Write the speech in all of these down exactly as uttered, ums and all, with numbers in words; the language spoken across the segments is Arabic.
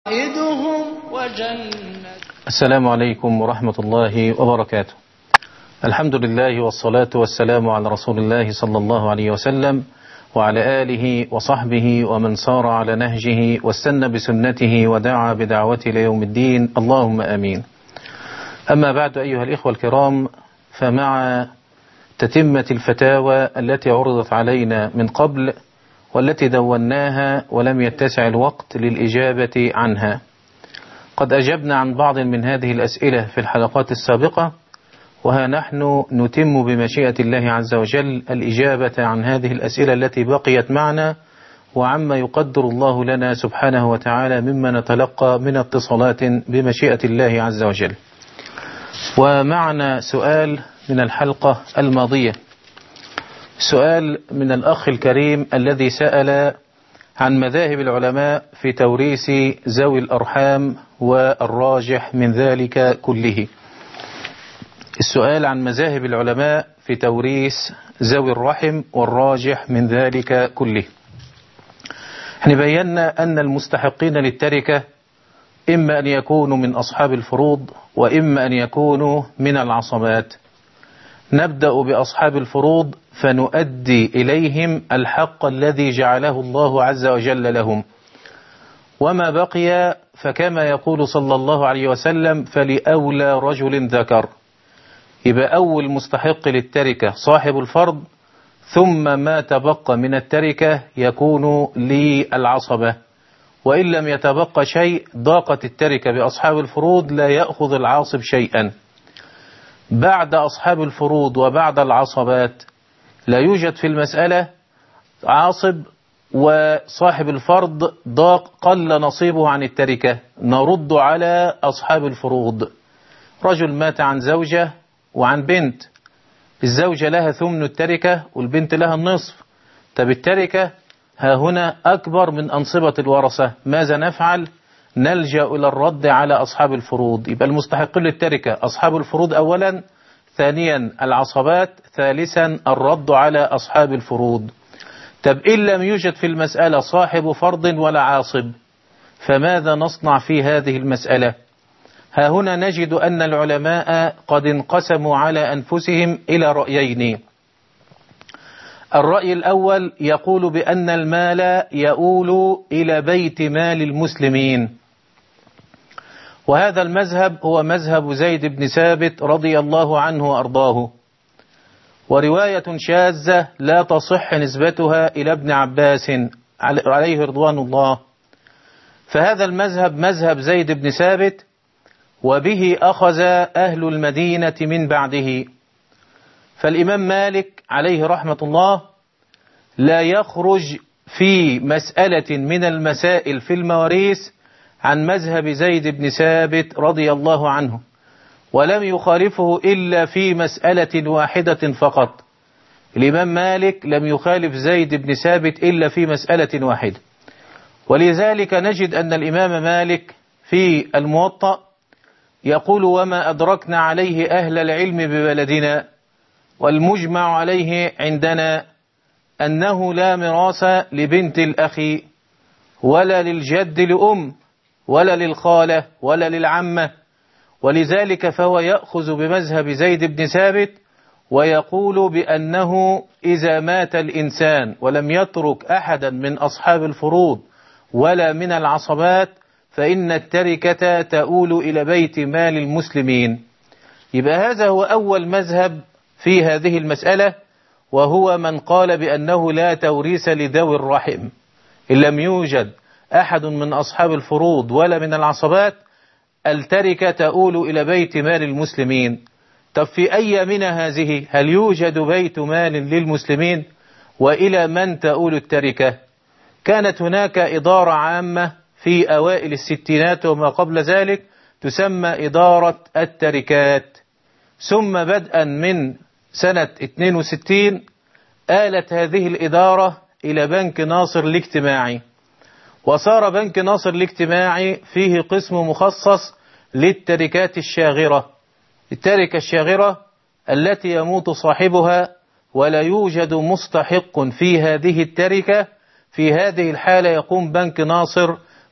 السلام عليكم ورحمة الله وبركاته. الحمد لله والصلاة والسلام على رسول الله صلى الله عليه وسلم وعلى آله وصحبه ومن سار على نهجه واستنى بسنته ودعا بدعوته ليوم الدين، اللهم آمين. أما بعد، أيها الإخوة الكرام، فمع تتمة الفتاوى التي عرضت علينا من قبل والتي دوناها ولم يتسع الوقت للإجابة عنها، قد أجبنا عن بعض من هذه الأسئلة في الحلقات السابقة، وها نحن نتم بمشيئة الله عز وجل الإجابة عن هذه الأسئلة التي بقيت معنا وعما يقدر الله لنا سبحانه وتعالى مما نتلقى من اتصالات بمشيئة الله عز وجل. ومعنا سؤال من الحلقة الماضية، سؤال من الأخ الكريم الذي سأل عن مذاهب العلماء في توريث ذوي الأرحام والراجح من ذلك كله. السؤال عن مذاهب العلماء في توريث ذوي الرحم والراجح من ذلك كله. احنا بينا أن المستحقين للتركة إما أن يكونوا من أصحاب الفروض وإما أن يكونوا من العصبات. نبدأ بأصحاب الفروض فنؤدي إليهم الحق الذي جعله الله عز وجل لهم، وما بقي فكما يقول صلى الله عليه وسلم فلأولى رجل ذكر. يبقى أول مستحق للتركة صاحب الفرض، ثم ما تبقى من التركة يكون للعصبة، وإن لم يتبقى شيء ضاقت التركة بأصحاب الفروض لا يأخذ العاصب شيئا. بعد أصحاب الفروض وبعد العصبات لا يوجد في المسألة عاصب وصاحب الفرض ضاق قل نصيبه عن التركة، نرد على أصحاب الفروض. رجل مات عن زوجة وعن بنت، الزوجة لها ثمن التركة والبنت لها النصف. طب التركة ها هنا أكبر من أنصبة الورثة، ماذا نفعل؟ نلجأ إلى الرد على أصحاب الفروض. يبقى المستحقين للتركة أصحاب الفروض أولا، ثانيا العصبات، ثالثا الرد على أصحاب الفروض. طب إن لم يوجد في المسألة صاحب فرض ولا عاصب فماذا نصنع في هذه المسألة؟ ها هنا نجد أن العلماء قد انقسموا على أنفسهم إلى رأيين. الرأي الأول يقول بأن المال يؤول إلى بيت مال المسلمين، وهذا المذهب هو مذهب زيد بن ثابت رضي الله عنه وأرضاه، ورواية شاذة لا تصح نسبتها إلى ابن عباس عليه رضوان الله. فهذا المذهب مذهب زيد بن ثابت، وبه أخذ أهل المدينة من بعده. فالإمام مالك عليه رحمة الله لا يخرج في مسألة من المسائل في المواريث عن مذهب زيد بن ثابت رضي الله عنه، ولم يخالفه إلا في مسألة واحدة فقط. الإمام مالك لم يخالف زيد بن ثابت إلا في مسألة واحدة، ولذلك نجد أن الإمام مالك في الموطأ يقول وما أدركنا عليه أهل العلم ببلدنا والمجمع عليه عندنا أنه لا ميراث لبنت الأخ ولا للجد لأم ولا للخالة ولا للعمة، ولذلك فهو يأخذ بمذهب زيد بن ثابت ويقول بأنه إذا مات الإنسان ولم يترك أحدا من أصحاب الفروض ولا من العصبات فإن التركة تؤول إلى بيت مال المسلمين. يبقى هذا هو أول مذهب في هذه المسألة، وهو من قال بأنه لا توريث لذوي الرحم. إن لم يوجد أحد من أصحاب الفروض ولا من العصبات التركة تؤول إلى بيت مال المسلمين. طب في أيامنا هذه هل يوجد بيت مال للمسلمين؟ وإلى من تؤول التركة؟ كانت هناك إدارة عامة في أوائل الستينات وما قبل ذلك تسمى إدارة التركات، ثم بدءا من سنة اثنين وستين آلت هذه الإدارة إلى بنك ناصر الاجتماعي، وصار بنك ناصر الاجتماعي فيه قسم مخصص للتركات الشاغرة. التركة الشاغرة التي يموت صاحبها ولا يوجد مستحق في هذه التركة، في هذه الحالة يقوم بنك ناصر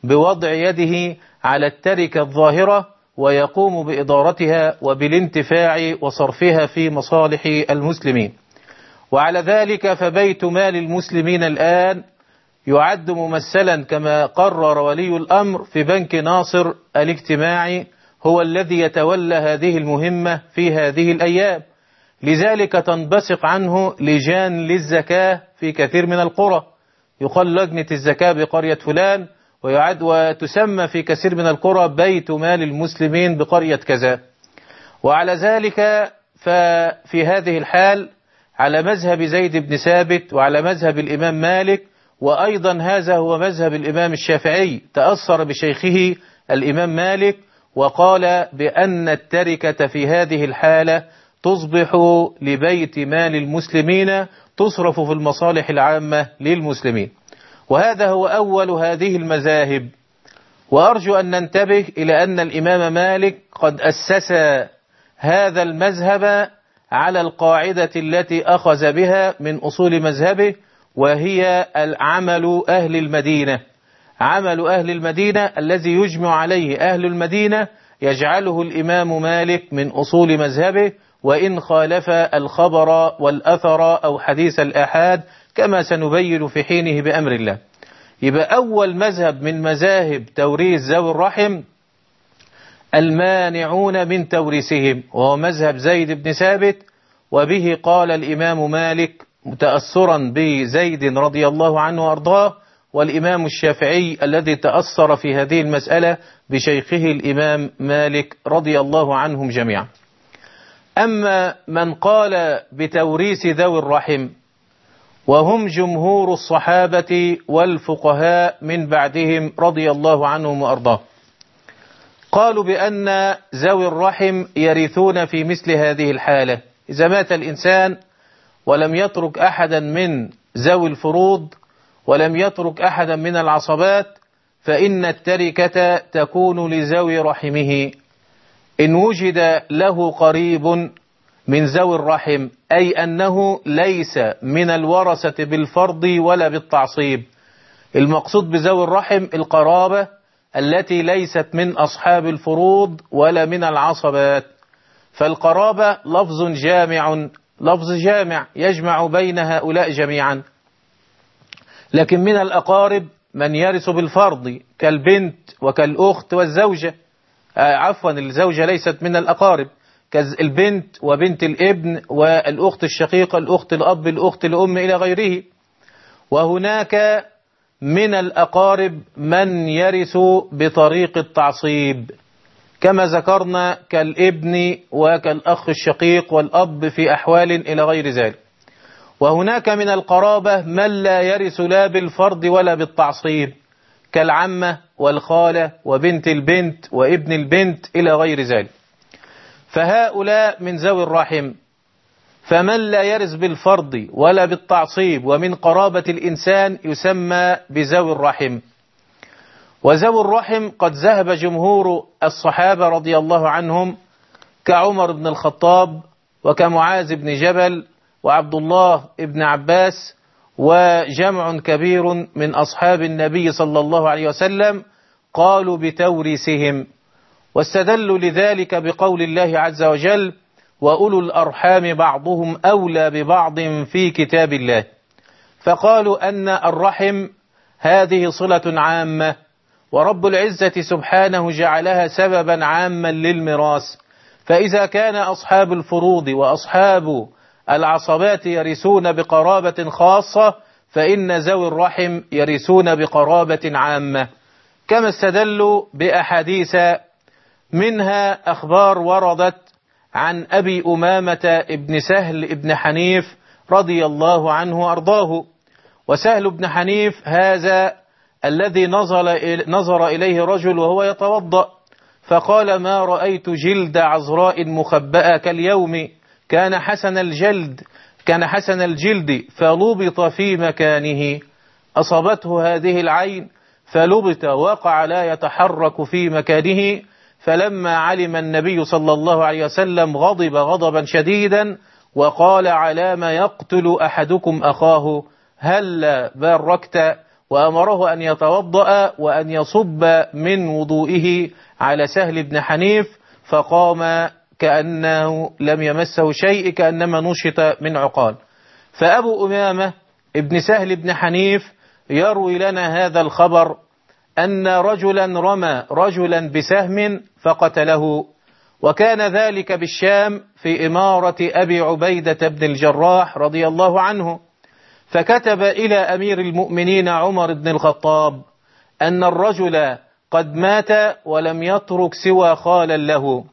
بوضع يده على التركة الظاهرة ويقوم بإدارتها وبالانتفاع وصرفها في مصالح المسلمين. وعلى ذلك فبيت مال المسلمين الآن يعد ممثلا كما قرر ولي الأمر في بنك ناصر الاجتماعي، هو الذي يتولى هذه المهمة في هذه الأيام. لذلك تنبثق عنه لجان للزكاة في كثير من القرى، يقال لجنة الزكاة بقرية فلان، ويعد وتسمى في كثير من القرى بيت مال المسلمين بقرية كذا. وعلى ذلك ففي هذه الحال على مذهب زيد بن ثابت وعلى مذهب الإمام مالك، وأيضا هذا هو مذهب الإمام الشافعي، تأثر بشيخه الإمام مالك وقال بأن التركة في هذه الحالة تصبح لبيت مال المسلمين، تصرف في المصالح العامة للمسلمين. وهذا هو أول هذه المذاهب. وأرجو أن ننتبه إلى أن الإمام مالك قد أسس هذا المذهب على القاعدة التي أخذ بها من أصول مذهبه، وهي العمل أهل المدينة. عمل أهل المدينة الذي يجمع عليه أهل المدينة يجعله الإمام مالك من أصول مذهبه، وإن خالف الخبر والأثر أو حديث الآحاد كما سنبين في حينه بأمر الله. يبقى أول مذهب من مذاهب توريث ذوي الرحم المانعون من توريثهم، وهو مذهب زيد بن ثابت، وبه قال الإمام مالك متأثرا بزيد رضي الله عنه وأرضاه، والإمام الشافعي الذي تأثر في هذه المسألة بشيخه الإمام مالك رضي الله عنهم جميعا. أما من قال بتوريث ذوي الرحم وهم جمهور الصحابة والفقهاء من بعدهم رضي الله عنهم وأرضاه، قالوا بأن ذوي الرحم يرثون في مثل هذه الحالة. إذا مات الإنسان ولم يترك أحدا من ذوي الفروض ولم يترك أحدا من العصبات، فإن التركة تكون لذوي رحمه إن وجد له قريب من ذوي الرحم، أي أنه ليس من الورثة بالفرض ولا بالتعصيب. المقصود بذوي الرحم القرابة التي ليست من أصحاب الفروض ولا من العصبات. فالقرابة لفظ جامع، لفظ جامع يجمع بين هؤلاء جميعا. لكن من الأقارب من يرث بالفرض كالبنت وكالأخت والزوجة، آه عفوا الزوجة ليست من الأقارب، كالبنت وبنت الابن والأخت الشقيقة، الأخت الأب، الأخت الأم إلى غيره. وهناك من الأقارب من يرث بطريق التعصيب كما ذكرنا كالابن وكالأخ الشقيق والأب في أحوال إلى غير ذلك. وهناك من القرابة من لا يرث لا بالفرض ولا بالتعصيب كالعمة والخالة وبنت البنت وابن البنت إلى غير ذلك. فهؤلاء من ذوي الرحم، فمن لا يرث بالفرض ولا بالتعصيب ومن قرابة الإنسان يسمى بذوي الرحم. وذوي الرحم قد ذهب جمهور الصحابة رضي الله عنهم كعمر بن الخطاب وكمعاذ بن جبل وعبد الله بن عباس وجمع كبير من أصحاب النبي صلى الله عليه وسلم قالوا بتوريثهم، واستدلوا لذلك بقول الله عز وجل: وأولو الأرحام بعضهم أولى ببعض في كتاب الله. فقالوا أن الرحم هذه صلة عامة، ورب العزة سبحانه جعلها سببا عاما للميراث. فإذا كان أصحاب الفروض وأصحاب العصبات يرثون بقرابة خاصة، فإن ذوي الرحم يرثون بقرابة عامة، كما استدلوا بأحاديث منها أخبار وردت عن أبي أمامة ابن سهل ابن حنيف رضي الله عنه وأرضاه. وسهل بن حنيف هذا الذي نظر إليه رجل وهو يتوضأ فقال: ما رأيت جلد عذراء مخبأة كاليوم، كان حسن الجلد كان حسن الجلد فلبط في مكانه. أصابته هذه العين فلبط، وقع لا يتحرك في مكانه. فلما علم النبي صلى الله عليه وسلم غضب غضبا شديدا وقال: على ما يقتل أحدكم أخاه، هل باركت وأمره أن يتوضأ وأن يصب من وضوئه على سهل بن حنيف، فقام كأنه لم يمسه شيء، كأنما نشط من عقال. فأبو أمامة ابن سهل بن حنيف يروي لنا هذا الخبر أن رجلا رمى رجلا بسهم فقتله، وكان ذلك بالشام في إمارة أبي عبيدة بن الجراح رضي الله عنه. فكتب إلى أمير المؤمنين عمر بن الخطاب أن الرجل قد مات ولم يترك سوى خالا له،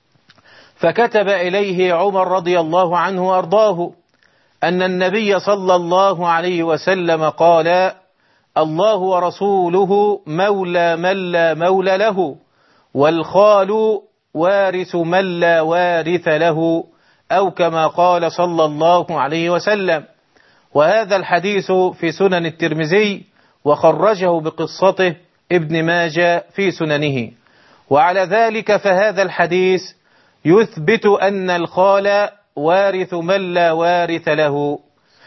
فكتب إليه عمر رضي الله عنه وأرضاه أن النبي صلى الله عليه وسلم قال: الله ورسوله مولى من لا مولى له، والخال وارث من لا وارث له، أو كما قال صلى الله عليه وسلم. وهذا الحديث في سنن الترمذي، وخرجه بقصته ابن ماجه في سننه. وعلى ذلك فهذا الحديث يثبت أن الخال وارث من لا وارث له.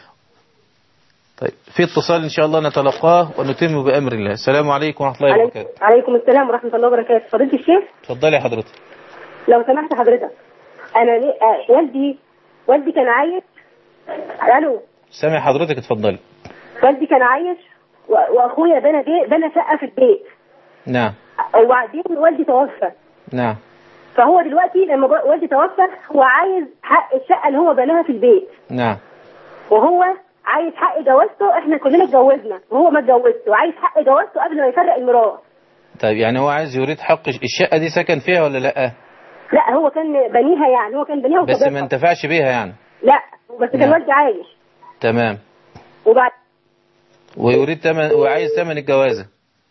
طيب، في اتصال إن شاء الله نتلقاه ونتم بأمر الله. السلام عليكم ورحمة الله وبركاته. عليكم السلام ورحمة الله وبركاته. فضيلة الشيخ، اتفضلي حضرتك. لو سمحت حضرتك، أنا لي... آه والدي والدي كان عايش. ألو، سامع حضرتك، اتفضلي. والدي كان عايش و... وأخويا بنى بي... بنى شقة في البيت. نعم. وبعدين والدي توفى. نعم. فهو دلوقتي لما والدي توفى هو عايز حق الشقة اللي هو بناها في البيت. نعم. وهو عايز حق جوازته، احنا كلنا اتجوزنا وهو ما اتجوزش، وعايز حق جوازته قبل ما يفرق الميراث. طيب، يعني هو عايز يريد حق الشقة دي سكن فيها ولا لا؟ لا، هو كان بنيها، يعني هو كان بنيها بس ما انتفعش بيها يعني. لا، بس كان نعم. والدي عايش. تمام. وبعد ويريد تمن، وعايز ثمن الجوازة.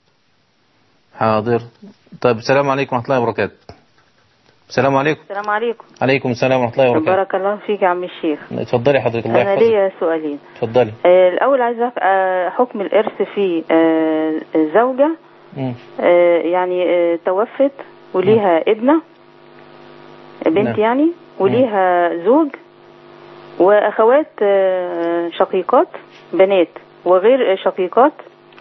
حاضر. طيب، السلام عليكم ورحمة الله وبركاته. السلام عليكم. السلام عليكم. عليكم السلام ورحمة الله وبركاته. بارك الله فيك يا عم الشيخ. اتفضلي حضرتك، الله أنا يحفظك. ليا سؤالين. اتفضلي. آه الأول عايزة آه حكم الإرث في آه زوجة آه يعني آه توفت وليها م. ابنة بنت نعم. يعني وليها م. زوج وأخوات آه شقيقات بنات وغير شقيقات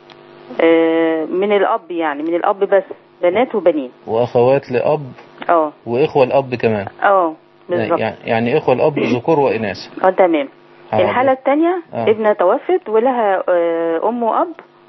آه من الأب، يعني من الأب بس بنات وبنين، وأخوات لأب اه وإخوة الأب كمان. اه بالظبط. يعني يعني إخوة الأب ذكور وإناث. اه تمام. الحالة الثانية آه. ابنة توفت ولها آه أم وأب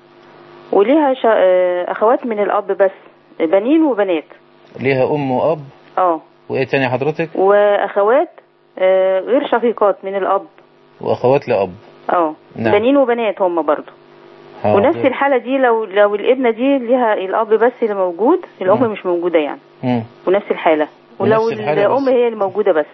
وليها شا... آه أخوات من الأب بس بنين وبنات. ليها أم وأب اه وإيه تاني حضرتك؟ وأخوات آه غير شقيقات من الأب وأخوات لأب. اه نعم. بنين وبنات هم برضو. حاضر. ونفس الحالة دي لو لو الابنة دي ليها الأب بس اللي موجود، الأم م. مش موجودة يعني. م. ونفس الحالة، ولو الأم هي اللي موجودة بس.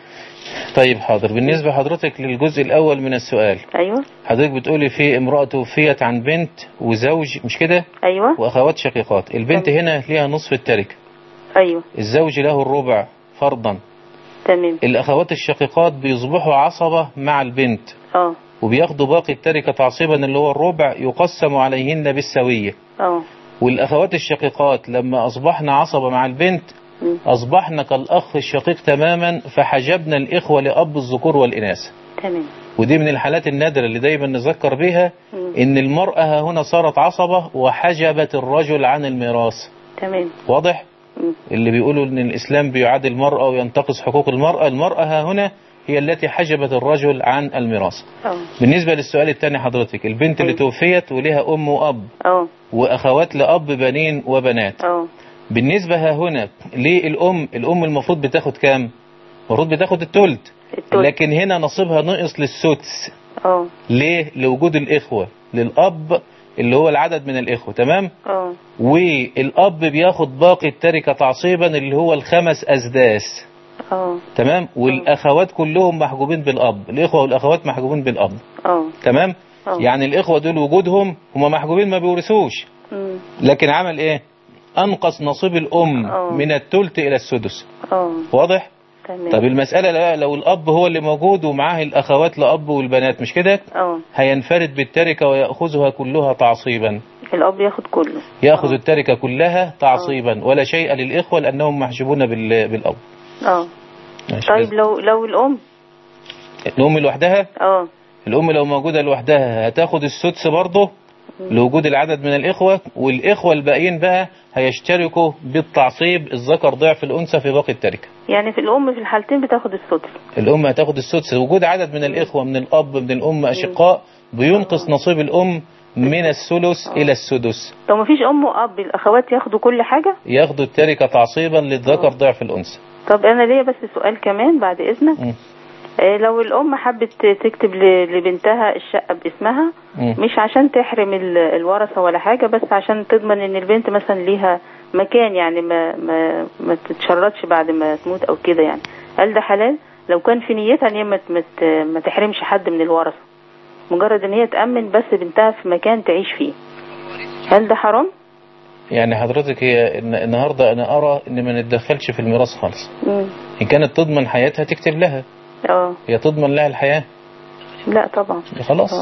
طيب حاضر. بالنسبة حضرتك للجزء الأول من السؤال. أيوة. حضرتك بتقولي في امرأة توفيت عن بنت وزوج، مش كده؟ أيوة. وأخوات شقيقات. البنت تمام. هنا ليها نصف التركة. أيوة. الزوج له الربع فرضا. تمام. الأخوات الشقيقات بيصبحوا عصبة مع البنت. اه وبياخدوا باقي التركة تعصيبا اللي هو الربع، يقسم عليهن بالسوية. اه والأخوات الشقيقات لما أصبحنا عصبة مع البنت م. أصبحنا كالأخ الشقيق تماما، فحجبنا الإخوة لأب الذكور والإناث. تمام. ودي من الحالات النادرة اللي دايما نذكر بها، م. إن المرأة هنا صارت عصبة وحجبت الرجل عن الميراث. تمام. واضح؟ م. اللي بيقولوا إن الإسلام بيعادي المرأة وينتقص حقوق المرأة، المرأة هنا هي التي حجبت الرجل عن الميراث. بالنسبة للسؤال الثاني حضرتك، البنت اللي توفيت ولها أم وأب أوه. وأخوات لأب بنين وبنات. أوه. بالنسبة هنا للأم، الأم المفروض بتاخد كام؟ المفروض بتاخد التلت، لكن هنا نصيبها نقص للسدس. أوه. ليه؟ لوجود الإخوة للأب اللي هو العدد من الإخوة. تمام؟ أوه. والأب بياخد باقي التركة تعصيبا اللي هو الخمس أسداس. أوه. تمام. والأخوات كلهم محجوبين بالأب، الإخوة والأخوات محجوبين بالأب. أوه. تمام. أوه. يعني الإخوة دول وجودهم هم محجوبين ما بيورثوش، لكن عمل إيه؟ أنقص نصيب الأم أوه. من الثلث إلى السدس. أوه. واضح؟ تمام. طب المسألة لا، لو الأب هو اللي موجود ومعاه الأخوات لأب والبنات، مش كده؟ أوه. هينفرد بالتركة ويأخذها كلها تعصيبا. الأب ياخد كله، يأخذ أوه. التركة كلها تعصيبا. أوه. ولا شيء للإخوة لأنهم محجوبون بالأب. اه طيب لو لو الأم الأم لوحدها، اه الأم لو موجودة لوحدها هتاخد السدس برضه، لوجود العدد من الإخوة، والإخوة الباقيين بقى هيشتركوا بالتعصيب، الذكر ضعف الأنثى في باقي التركة. يعني في الأم في الحالتين بتاخد السدس. الأم هتاخد السدس. وجود عدد من الإخوة من الأب من الأم أشقاء بينقص نصيب الأم من الثلث إلى السدس. طب ما فيش أم وأب الأخوات ياخدوا كل حاجة؟ ياخدوا التركة تعصيبا للذكر ضعف الأنثى. طب أنا ليا بس سؤال كمان بعد إذنك. م. لو الأم حبت تكتب لبنتها الشقة باسمها م. مش عشان تحرم الورثة ولا حاجة، بس عشان تضمن ان البنت مثلا ليها مكان، يعني ما ما ما تتشردش بعد ما تموت او كده، يعني هل ده حلال لو كان في نيتها ان هي ما ما تحرمش حد من الورثة، مجرد ان هي تأمن بس بنتها في مكان تعيش فيه، هل ده حرام؟ يعني حضرتك هي النهاردة انا ارى ان ما نتدخلش في الميراث خالص. م. ان كانت تضمن حياتها تكتب لها. اه هي تضمن لها الحياة؟ لا طبعا. خلاص.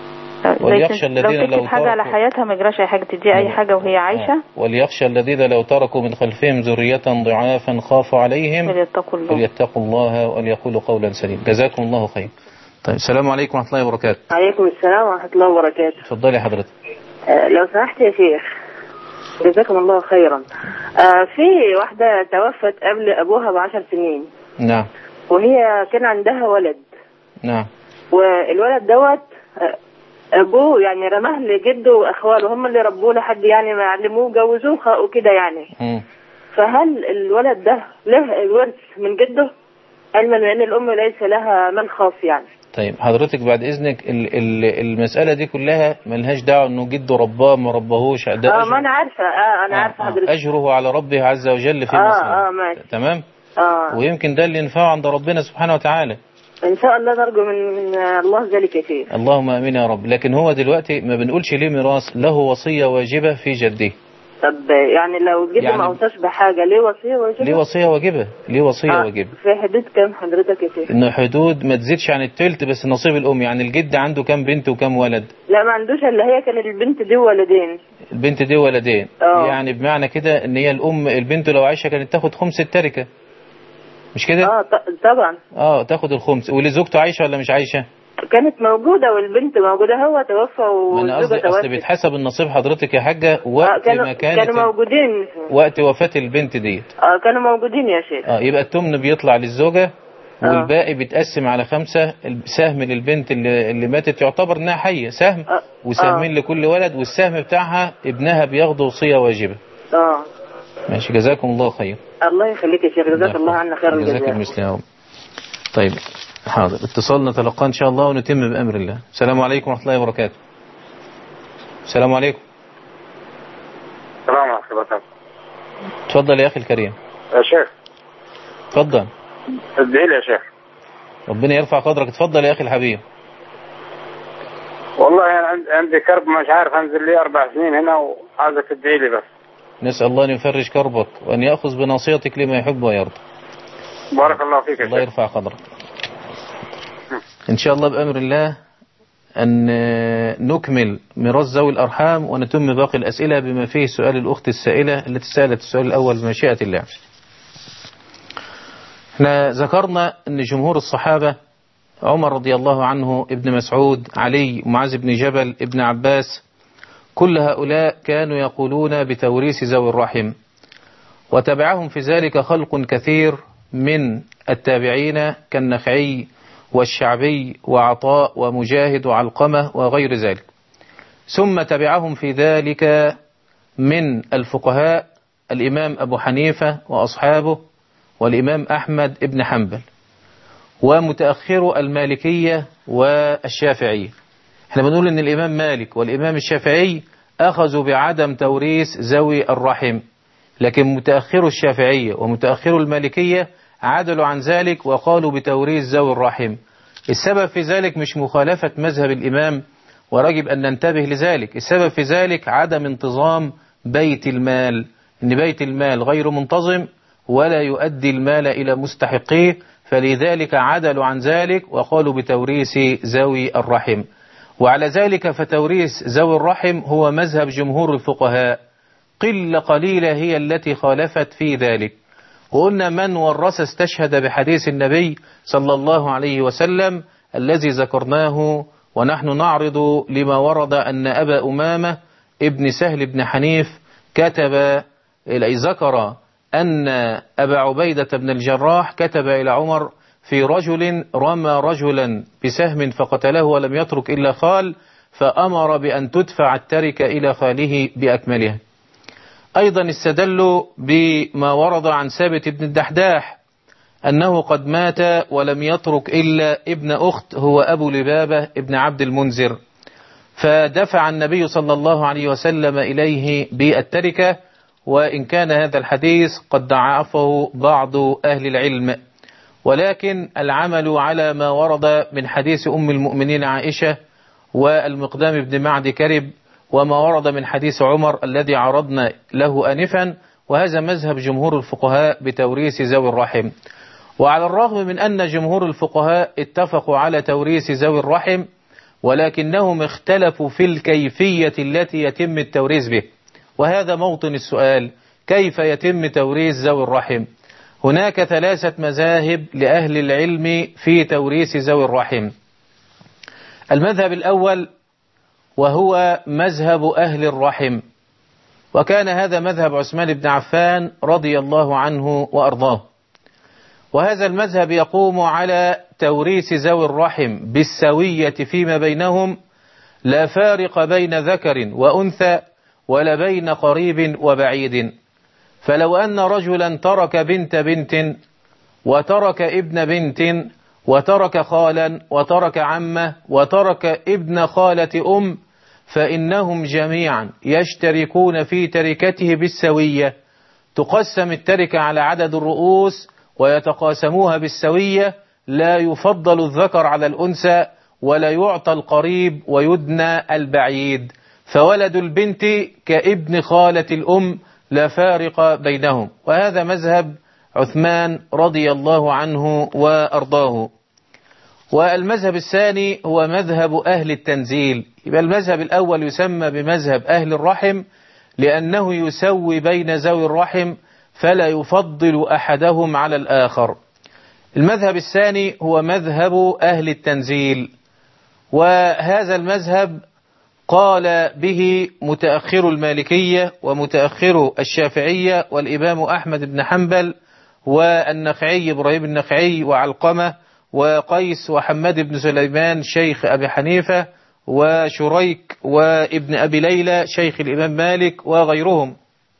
وليخشى الذين لو تكتب حاجة على حياتها ما يجراش اي حاجة، تدي اي حاجة وهي عايشة. وليخشى الذين لو تركوا من خلفهم ذرية ضعافا خافوا عليهم فليتقوا الله فليتقوا الله وليقولوا قولا سديدا. جزاكم الله خير. طيب السلام عليكم ورحمة الله وبركاته. عليكم السلام ورحمة الله وبركاته. اتفضلي حضرتك. أه لو سمحت يا شيخ جزاكم الله خيرا. أه في واحدة توفت قبل ابوها بعشر سنين. نعم. وهي كان عندها ولد. نعم. والولد دوت ابوه يعني رماه لجده واخواله، هم اللي ربوه لحد يعني ما علموه جوزوه وكده يعني. م. فهل الولد ده له الورث من جده علما بان الام ليس لها من خاص يعني؟ طيب حضرتك بعد اذنك ال ال المسألة دي كلها ملهاش دعوة انه جده رباه ما رباهوش. اه ما انا عارفة. اه انا عارفة حضرتك. اجره على ربه عز وجل في اه مصر. اه ماشي. تمام. اه ويمكن ده اللي ينفعه عند ربنا سبحانه وتعالى ان شاء الله، نرجو من, من الله ذلك يا شيخ. اللهم امين يا رب. لكن هو دلوقتي ما بنقولش ليه ميراث، له وصية واجبة في جده. طب يعني لو جده يعني ما اوصاش بحاجة ليه وصية واجبة؟ ليه وصية واجبة ليه وصية آه. واجبة في حدود كام حضرتك يا شيخ؟ انه حدود ما تزيدش عن الثلث بس نصيب الام. يعني الجد عنده كام بنت وكام ولد؟ لا ما عندوش الا هي، كان البنت دي ولدين. البنت دي ولدين. أوه. يعني بمعنى كده ان هي الام البنت لو عايشة كانت تاخد خمس التركة، مش كده؟ اه طبعا. اه تاخد الخمس. واللي زوجته عايشة ولا مش عايشة؟ كانت موجودة والبنت موجودة، هو توفى والزوجة توفت. اصل بيتحسب النصيب حضرتك يا حاجة وقت آه كانوا ما كانت كانوا موجودين وقت وفاة البنت ديت. اه كانوا موجودين يا شيخ. اه يبقى التمن بيطلع للزوجة والباقي بيتقسم على خمسة. سهم للبنت اللي, اللي ماتت يعتبر انها حية سهم. آه. وسهمين آه. لكل ولد، والسهم بتاعها ابنها بياخده وصية واجبة. اه ماشي. جزاكم الله خير. الله يخليك يا شيخ. جزاك الله عنا خير الجزاء. جزاك المثل يا رب. طيب حاضر، اتصال نتلقاه ان شاء الله ونتم بامر الله. السلام عليكم ورحمه الله وبركاته. السلام عليكم. السلام ورحمه الله وبركاته. اتفضل يا اخي الكريم. يا شيخ. اتفضل. ادعي لي يا شيخ. ربنا يرفع قدرك. اتفضل يا اخي الحبيب. والله يعني عندي كرب مش عارف انزل لي اربع سنين هنا وعايزك تدعي لي بس. نسال الله ان يفرج كربك وان ياخذ بناصيتك لما يحب ويرضى. بارك الله فيك يا شيخ. الله يرفع قدرك. إن شاء الله بأمر الله أن نكمل ميراث ذوي الأرحام ونتم باقي الأسئلة بما فيه سؤال الأخت السائلة التي سألت السؤال الأول بمشيئة الله. احنا ذكرنا أن جمهور الصحابة عمر رضي الله عنه، ابن مسعود، علي، معاذ بن جبل، ابن عباس، كل هؤلاء كانوا يقولون بتوريث ذوي الرحم، وتبعهم في ذلك خلق كثير من التابعين كالنخعي والشعبي وعطاء ومجاهد وعلقمة وغير ذلك. ثم تبعهم في ذلك من الفقهاء الإمام أبو حنيفة وأصحابه والإمام أحمد ابن حنبل ومتأخر المالكية والشافعية. احنا بنقول ان الإمام مالك والإمام الشافعي أخذوا بعدم توريث ذوي الرحم، لكن متأخر الشافعية ومتأخر المالكية عدلوا عن ذلك وقالوا بتوريث ذوي الرحم. السبب في ذلك مش مخالفة مذهب الإمام، ويجب أن ننتبه لذلك. السبب في ذلك عدم انتظام بيت المال، إن بيت المال غير منتظم ولا يؤدي المال إلى مستحقيه، فلذلك عدلوا عن ذلك وقالوا بتوريث ذوي الرحم. وعلى ذلك فتوريث ذوي الرحم هو مذهب جمهور الفقهاء، قلة قليلة هي التي خالفت في ذلك. وقلنا من ورث استشهد بحديث النبي صلى الله عليه وسلم الذي ذكرناه ونحن نعرض لما ورد أن أبا أمامة ابن سهل بن حنيف كتب إلى ذكر أن أبا عبيدة بن الجراح كتب إلى عمر في رجل رمى رجلا بسهم فقتله ولم يترك إلا خال، فأمر بأن تدفع التركة إلى خاله بأكملها. أيضا استدلوا بما ورد عن ثابت بن الدحداح أنه قد مات ولم يترك إلا ابن أخت هو أبو لبابة ابن عبد المنذر، فدفع النبي صلى الله عليه وسلم إليه بالتركة، وإن كان هذا الحديث قد ضعفه بعض أهل العلم، ولكن العمل على ما ورد من حديث أم المؤمنين عائشة والمقدام بن معد كرب، وما ورد من حديث عمر الذي عرضنا له آنفا، وهذا مذهب جمهور الفقهاء بتوريث ذوي الرحم. وعلى الرغم من أن جمهور الفقهاء اتفقوا على توريث ذوي الرحم، ولكنهم اختلفوا في الكيفية التي يتم التوريث به، وهذا موطن السؤال: كيف يتم توريث ذوي الرحم؟ هناك ثلاثة مذاهب لأهل العلم في توريث ذوي الرحم. المذهب الأول وهو مذهب أهل الرحم، وكان هذا مذهب عثمان بن عفان رضي الله عنه وأرضاه، وهذا المذهب يقوم على توريث ذوي الرحم بالسوية فيما بينهم، لا فارق بين ذكر وأنثى ولا بين قريب وبعيد. فلو أن رجلا ترك بنت بنت وترك ابن بنت وترك خالا وترك عمه وترك ابن خالة أم، فإنهم جميعا يشتركون في تركته بالسوية، تقسم التركة على عدد الرؤوس ويتقاسموها بالسوية، لا يفضل الذكر على الأنثى ولا يعطى القريب ويدنى البعيد، فولد البنت كابن خالة الأم لا فارق بينهم. وهذا مذهب عثمان رضي الله عنه وأرضاه. والمذهب الثاني هو مذهب أهل التنزيل. يبقى المذهب الأول يسمى بمذهب أهل الرحم لأنه يسوي بين ذوي الرحم فلا يفضل أحدهم على الآخر. المذهب الثاني هو مذهب أهل التنزيل، وهذا المذهب قال به متأخر المالكية ومتأخر الشافعية والإمام أحمد بن حنبل والنخعي إبراهيم النخعي وعلقمة وقيس وحماد بن سليمان شيخ أبي حنيفة وشريك وابن أبي ليلى شيخ الإمام مالك وغيرهم.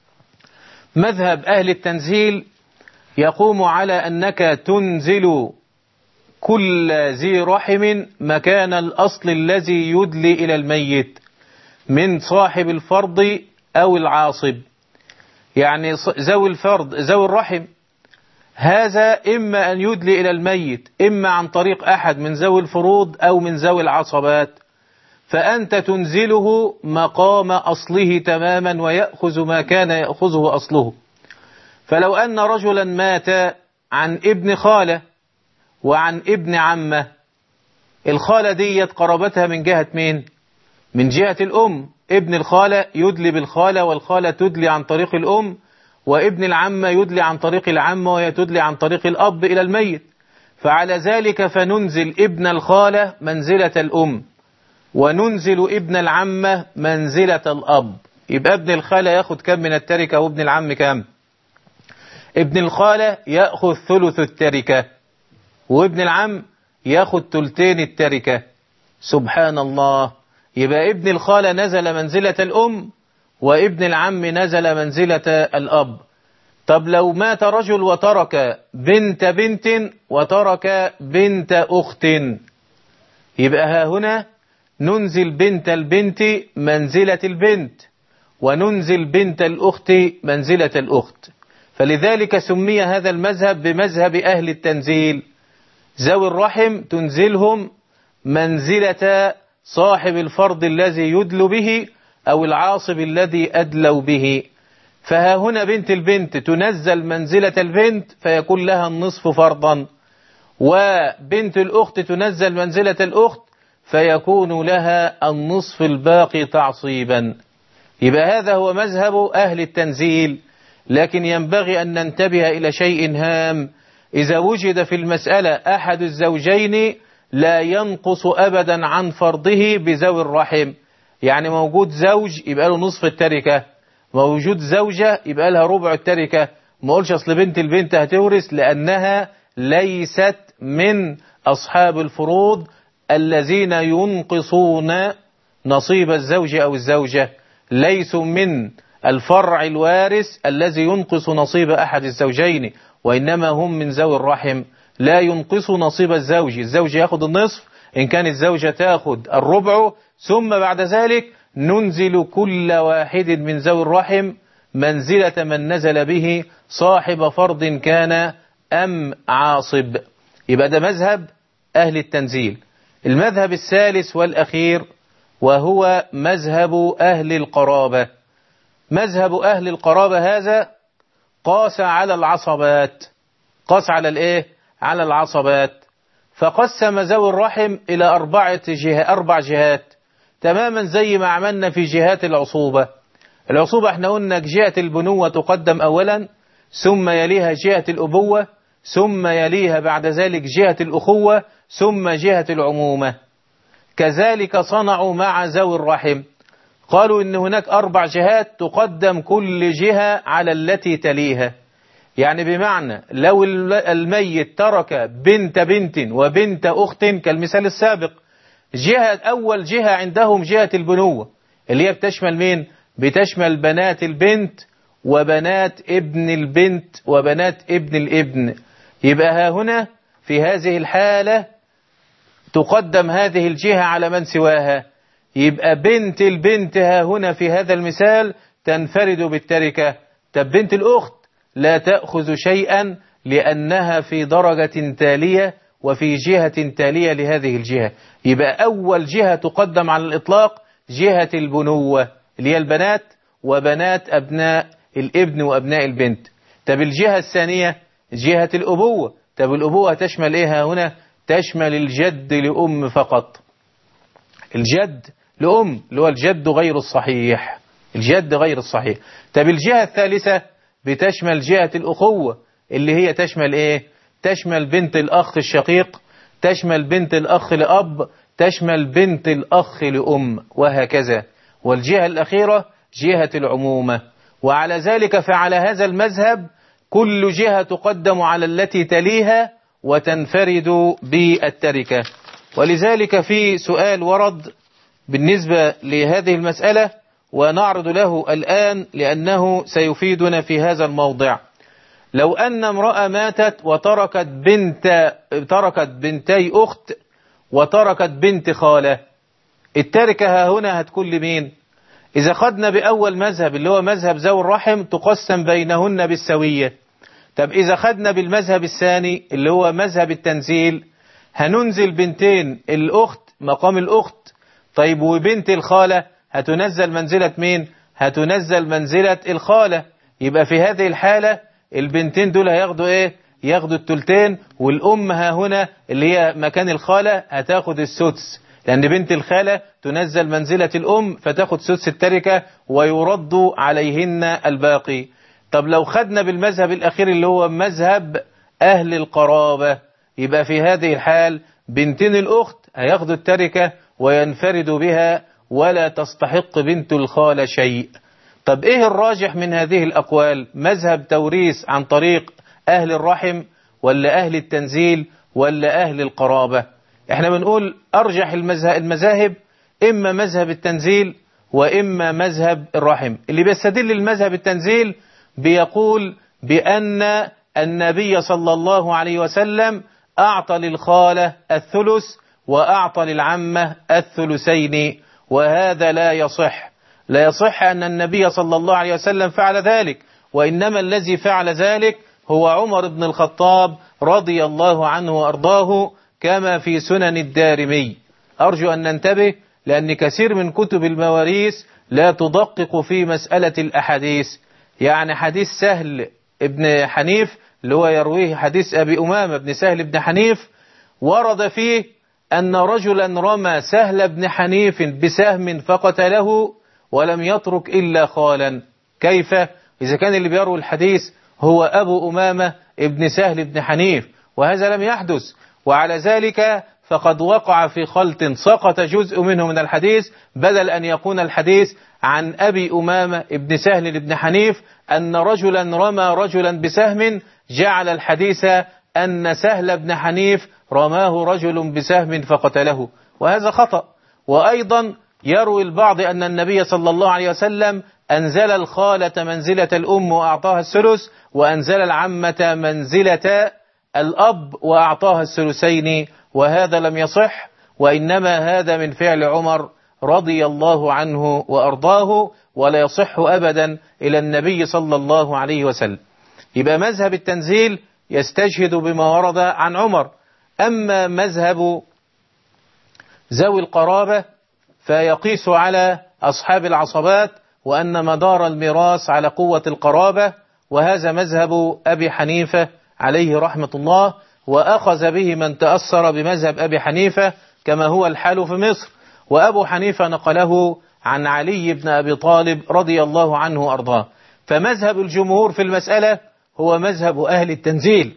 مذهب أهل التنزيل يقوم على أنك تنزل كل ذي رحم مكان الأصل الذي يدلي إلى الميت من صاحب الفرض أو العاصب. يعني ذوي الفرض ذوي الرحم هذا إما أن يدلي إلى الميت إما عن طريق أحد من ذوي الفروض أو من ذوي العصبات، فأنت تنزله مقام أصله تماما ويأخذ ما كان يأخذه أصله. فلو أن رجلا مات عن ابن خالة وعن ابن عمة، الخالة دي قرابتها من جهة مين؟ من جهة الأم. ابن الخالة يدلي بالخالة والخالة تدلي عن طريق الأم، وابن العمة يدلي عن طريق العمة وهي تدلي عن طريق الأب إلى الميت. فعلى ذلك فننزل ابن الخالة منزلة الأم وننزل ابن العمة منزلة الأب. يبقى ابن الخالة يأخذ كم من التركة وابن العم كم؟ ابن الخالة يأخذ ثلث التركة وابن العم يأخذ ثلثين التركة. سبحان الله. يبقى ابن الخالة نزل منزلة الأم وابن العم نزل منزلة الأب. طب لو مات رجل وترك بنت بنت وترك بنت أخت، يبقى ها هنا ننزل بنت البنت منزلة البنت وننزل بنت الأخت منزلة الأخت. فلذلك سمي هذا المذهب بمذهب أهل التنزيل. ذوي الرحم تنزلهم منزلة صاحب الفرض الذي يدل به أو العاصب الذي أدلوا به. فها هنا بنت البنت تنزل منزلة البنت فيكون لها النصف فرضا، وبنت الأخت تنزل منزلة الأخت فيكون لها النصف الباقي تعصيبا. يبقى هذا هو مذهب أهل التنزيل. لكن ينبغي أن ننتبه إلى شيء هام: إذا وجد في المسألة أحد الزوجين لا ينقص أبدا عن فرضه بذوي الرحم. يعني موجود زوج يبقى له نصف التركة، موجود زوجة يبقى لها ربع التركة. ما قولش أصل بنت البنت هتورث، لأنها ليست من أصحاب الفروض الذين ينقصون نصيب الزوج أو الزوجة، ليسوا من الفرع الوارث الذي ينقص نصيب أحد الزوجين، وإنما هم من ذوي الرحم لا ينقص نصيب الزوج. الزوج يأخذ النصف، إن كان الزوجة تأخذ الربع، ثم بعد ذلك ننزل كل واحد من ذوي الرحم منزلة من نزل به صاحب فرض كان أم عاصب. يبقى ده مذهب أهل التنزيل. المذهب الثالث والأخير وهو مذهب أهل القرابة. مذهب أهل القرابة هذا قاس على العصبات، قاس على الإيه؟ على العصبات. فقسم ذوي الرحم إلى أربعة جهة أربع جهات، تماما زي ما عملنا في جهات العصوبة. العصوبة احنا قلنا جهة البنوة تقدم أولا، ثم يليها جهة الأبوة، ثم يليها بعد ذلك جهة الأخوة، ثم جهة العمومة. كذلك صنعوا مع ذوي الرحم، قالوا إن هناك أربع جهات تقدم كل جهة على التي تليها. يعني بمعنى لو الميت ترك بنت بنت وبنت أخت كالمثال السابق، جهة أول جهة عندهم جهة البنوة اللي هي بتشمل مين؟ بتشمل بنات البنت وبنات ابن البنت وبنات ابن الابن. يبقى ها هنا في هذه الحالة تقدم هذه الجهة على من سواها. يبقى بنت البنت ها هنا في هذا المثال تنفرد بالتركة. طب بنت الأخت لا تأخذ شيئا لأنها في درجة تالية وفي جهة تالية لهذه الجهة. يبقى أول جهة تقدم على الإطلاق جهة البنوة اللي هي البنات وبنات أبناء الابن وأبناء البنت. طب الجهة الثانية جهة الأبوة. طب الأبوة تشمل إيه هنا؟ تشمل الجد لأم فقط، الجد لأم اللي هو الجد غير الصحيح، الجد غير الصحيح. طب الجهة الثالثة بتشمل جهة الأخوة اللي هي تشمل إيه؟ تشمل بنت الأخ الشقيق، تشمل بنت الأخ لأب، تشمل بنت الأخ لأم، وهكذا. والجهة الأخيرة جهة العمومة. وعلى ذلك فعلى هذا المذهب كل جهة تقدم على التي تليها وتنفرد بالتركة. ولذلك في سؤال ورد بالنسبة لهذه المسألة ونعرض له الآن لأنه سيفيدنا في هذا الموضع. لو أن امرأة ماتت وتركت بنت تركت بنتي أخت وتركت بنت خالة، التركة ها هنا هتكون لمين؟ إذا خدنا بأول مذهب اللي هو مذهب ذوي الرحم تقسم بينهن بالسوية. طب إذا خدنا بالمذهب الثاني اللي هو مذهب التنزيل هننزل بنتين الأخت مقام الأخت. طيب وبنت الخالة هتنزل منزلة مين؟ هتنزل منزلة الخالة. يبقى في هذه الحالة البنتين دول هياخدوا ايه؟ ياخدوا التلتين، والأم ها هنا اللي هي مكان الخالة هتاخد السدس، لأن بنت الخالة تنزل منزلة الأم فتاخد سدس التركة ويرد عليهن الباقي. طب لو خدنا بالمذهب الأخير اللي هو مذهب أهل القرابة، يبقى في هذه الحال بنتين الأخت هياخدوا التركة وينفرد بها ولا تستحق بنت الخالة شيء. طب ايه الراجح من هذه الأقوال؟ مذهب توريث عن طريق أهل الرحم ولا أهل التنزيل ولا أهل القرابة؟ احنا بنقول أرجح المذاهب إما مذهب التنزيل وإما مذهب الرحم. اللي بيستدل المذهب التنزيل بيقول بأن النبي صلى الله عليه وسلم أعطى للخالة الثلث وأعطى للعمة الثلثين، وهذا لا يصح. لا يصح أن النبي صلى الله عليه وسلم فعل ذلك، وإنما الذي فعل ذلك هو عمر بن الخطاب رضي الله عنه وأرضاه كما في سنن الدارمي. أرجو أن ننتبه لأن كثير من كتب المواريث لا تدقق في مسألة الأحاديث. يعني حديث سهل ابن حنيف اللي هو يرويه حديث أبي أمامة بن سهل بن حنيف ورد فيه أن رجلا رمى سهل بن حنيف بسهم فقتله ولم يترك إلا خالا. كيف إذا كان اللي بيروي الحديث هو أبو أمامة ابن سهل بن حنيف؟ وهذا لم يحدث. وعلى ذلك فقد وقع في خلط سقط جزء منه من الحديث، بدل أن يكون الحديث عن أبي أمامة ابن سهل بن حنيف أن رجلا رمى رجلا بسهم، جعل الحديث أن سهل بن حنيف رماه رجل بسهم فقتله، وهذا خطأ. وأيضا يروي البعض أن النبي صلى الله عليه وسلم أنزل الخالة منزلة الأم وأعطاها الثلث، وأنزل العمة منزلة الأب وأعطاها الثلثين، وهذا لم يصح، وإنما هذا من فعل عمر رضي الله عنه وأرضاه، ولا يصح أبدا إلى النبي صلى الله عليه وسلم. يبقى مذهب التنزيل يستشهد بما ورد عن عمر. أما مذهب ذوي القرابة فيقيس على أصحاب العصبات، وأن مدار الميراث على قوة القرابة، وهذا مذهب أبي حنيفة عليه رحمة الله، وأخذ به من تأثر بمذهب أبي حنيفة كما هو الحال في مصر. وأبو حنيفة نقله عن علي بن أبي طالب رضي الله عنه وأرضاه. فمذهب الجمهور في المسألة هو مذهب أهل التنزيل،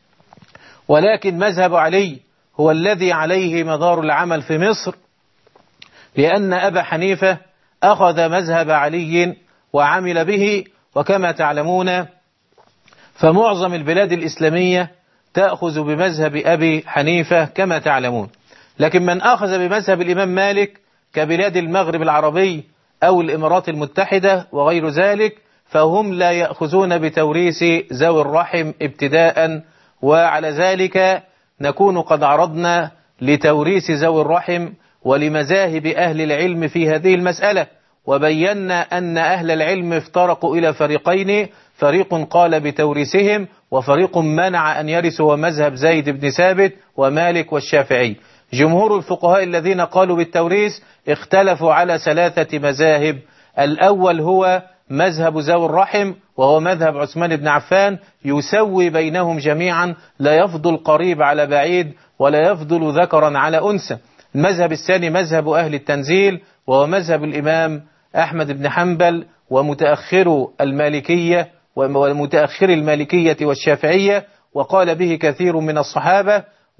ولكن مذهب علي هو الذي عليه مدار العمل في مصر، لأن أبا حنيفة أخذ مذهب علي وعمل به. وكما تعلمون فمعظم البلاد الإسلامية تأخذ بمذهب أبي حنيفة كما تعلمون، لكن من أخذ بمذهب الإمام مالك كبلاد المغرب العربي أو الإمارات المتحدة وغير ذلك، فهم لا يأخذون بتوريث ذوي الرحم ابتداء. وعلى ذلك نكون قد عرضنا لتوريث ذوي الرحم ولمذاهب أهل العلم في هذه المسألة، وبينا أن أهل العلم افترقوا إلى فريقين، فريق قال بتوريثهم وفريق منع أن يرثوا، ومذهب زيد بن ثابت ومالك والشافعي. جمهور الفقهاء الذين قالوا بالتوريث اختلفوا على ثلاثة مذاهب. الأول هو مذهب ذوي الرحم، وهو مذهب عثمان بن عفان، يسوي بينهم جميعا، لا يفضل قريب على بعيد ولا يفضل ذكرا على أنثى. المذهب الثاني مذهب أهل التنزيل، وهو مذهب الإمام أحمد بن حنبل ومتأخر المالكية ومتأخر المالكية والشافعية، وقال به كثير من الصحابة.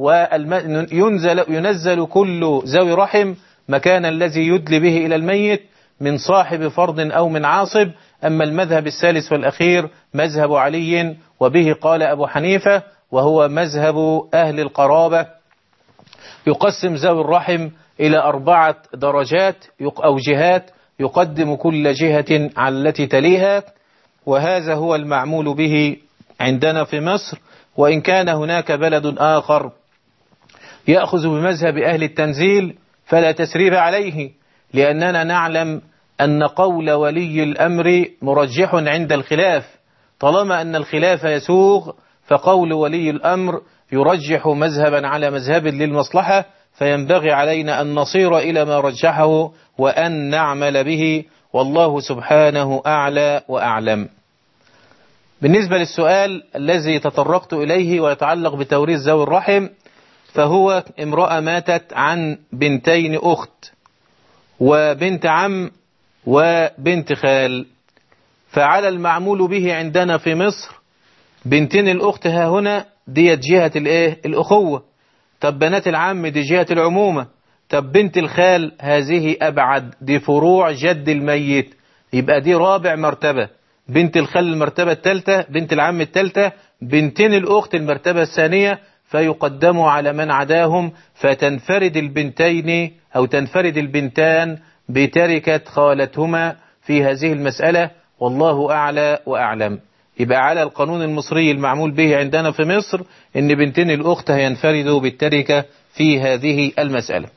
وينزل ينزل كل ذوي رحم مكان الذي يدلي به إلى الميت من صاحب فرض أو من عاصب. أما المذهب الثالث والأخير مذهب علي، وبه قال أبو حنيفة، وهو مذهب أهل القرابة. يقسم ذوي الرحم إلى أربعة درجات أو جهات، يقدم كل جهة على التي تليها، وهذا هو المعمول به عندنا في مصر. وإن كان هناك بلد آخر يأخذ بمذهب أهل التنزيل فلا تسريب عليه، لأننا نعلم أن قول ولي الأمر مرجح عند الخلاف. طالما أن الخلاف يسوغ فقول ولي الأمر يرجح مذهبا على مذهب للمصلحة، فينبغي علينا أن نصير إلى ما رجحه وأن نعمل به، والله سبحانه أعلى وأعلم. بالنسبة للسؤال الذي تطرقت إليه ويتعلق بتوريث ذوي الرحم، فهو امرأة ماتت عن بنتين أخت وبنت عم وبنت خال، فعلى المعمول به عندنا في مصر بنتين الأخت ها هنا ديت جهة الإيه؟ الأخوة. طب بنات العم دي جهة العمومة. طب بنت الخال هذه أبعد، دي فروع جد الميت، يبقى دي رابع مرتبة. بنت الخال المرتبة الثالثة، بنت العم الثالثة، بنتين الأخت المرتبة الثانية، فيقدم على من عداهم، فتنفرد البنتين أو تنفرد البنتان بتركة خالتهما في هذه المسألة، والله أعلى وأعلم. يبقى على القانون المصري المعمول به عندنا في مصر إن بنتين الأخت هينفردوا بالتركة في هذه المسألة.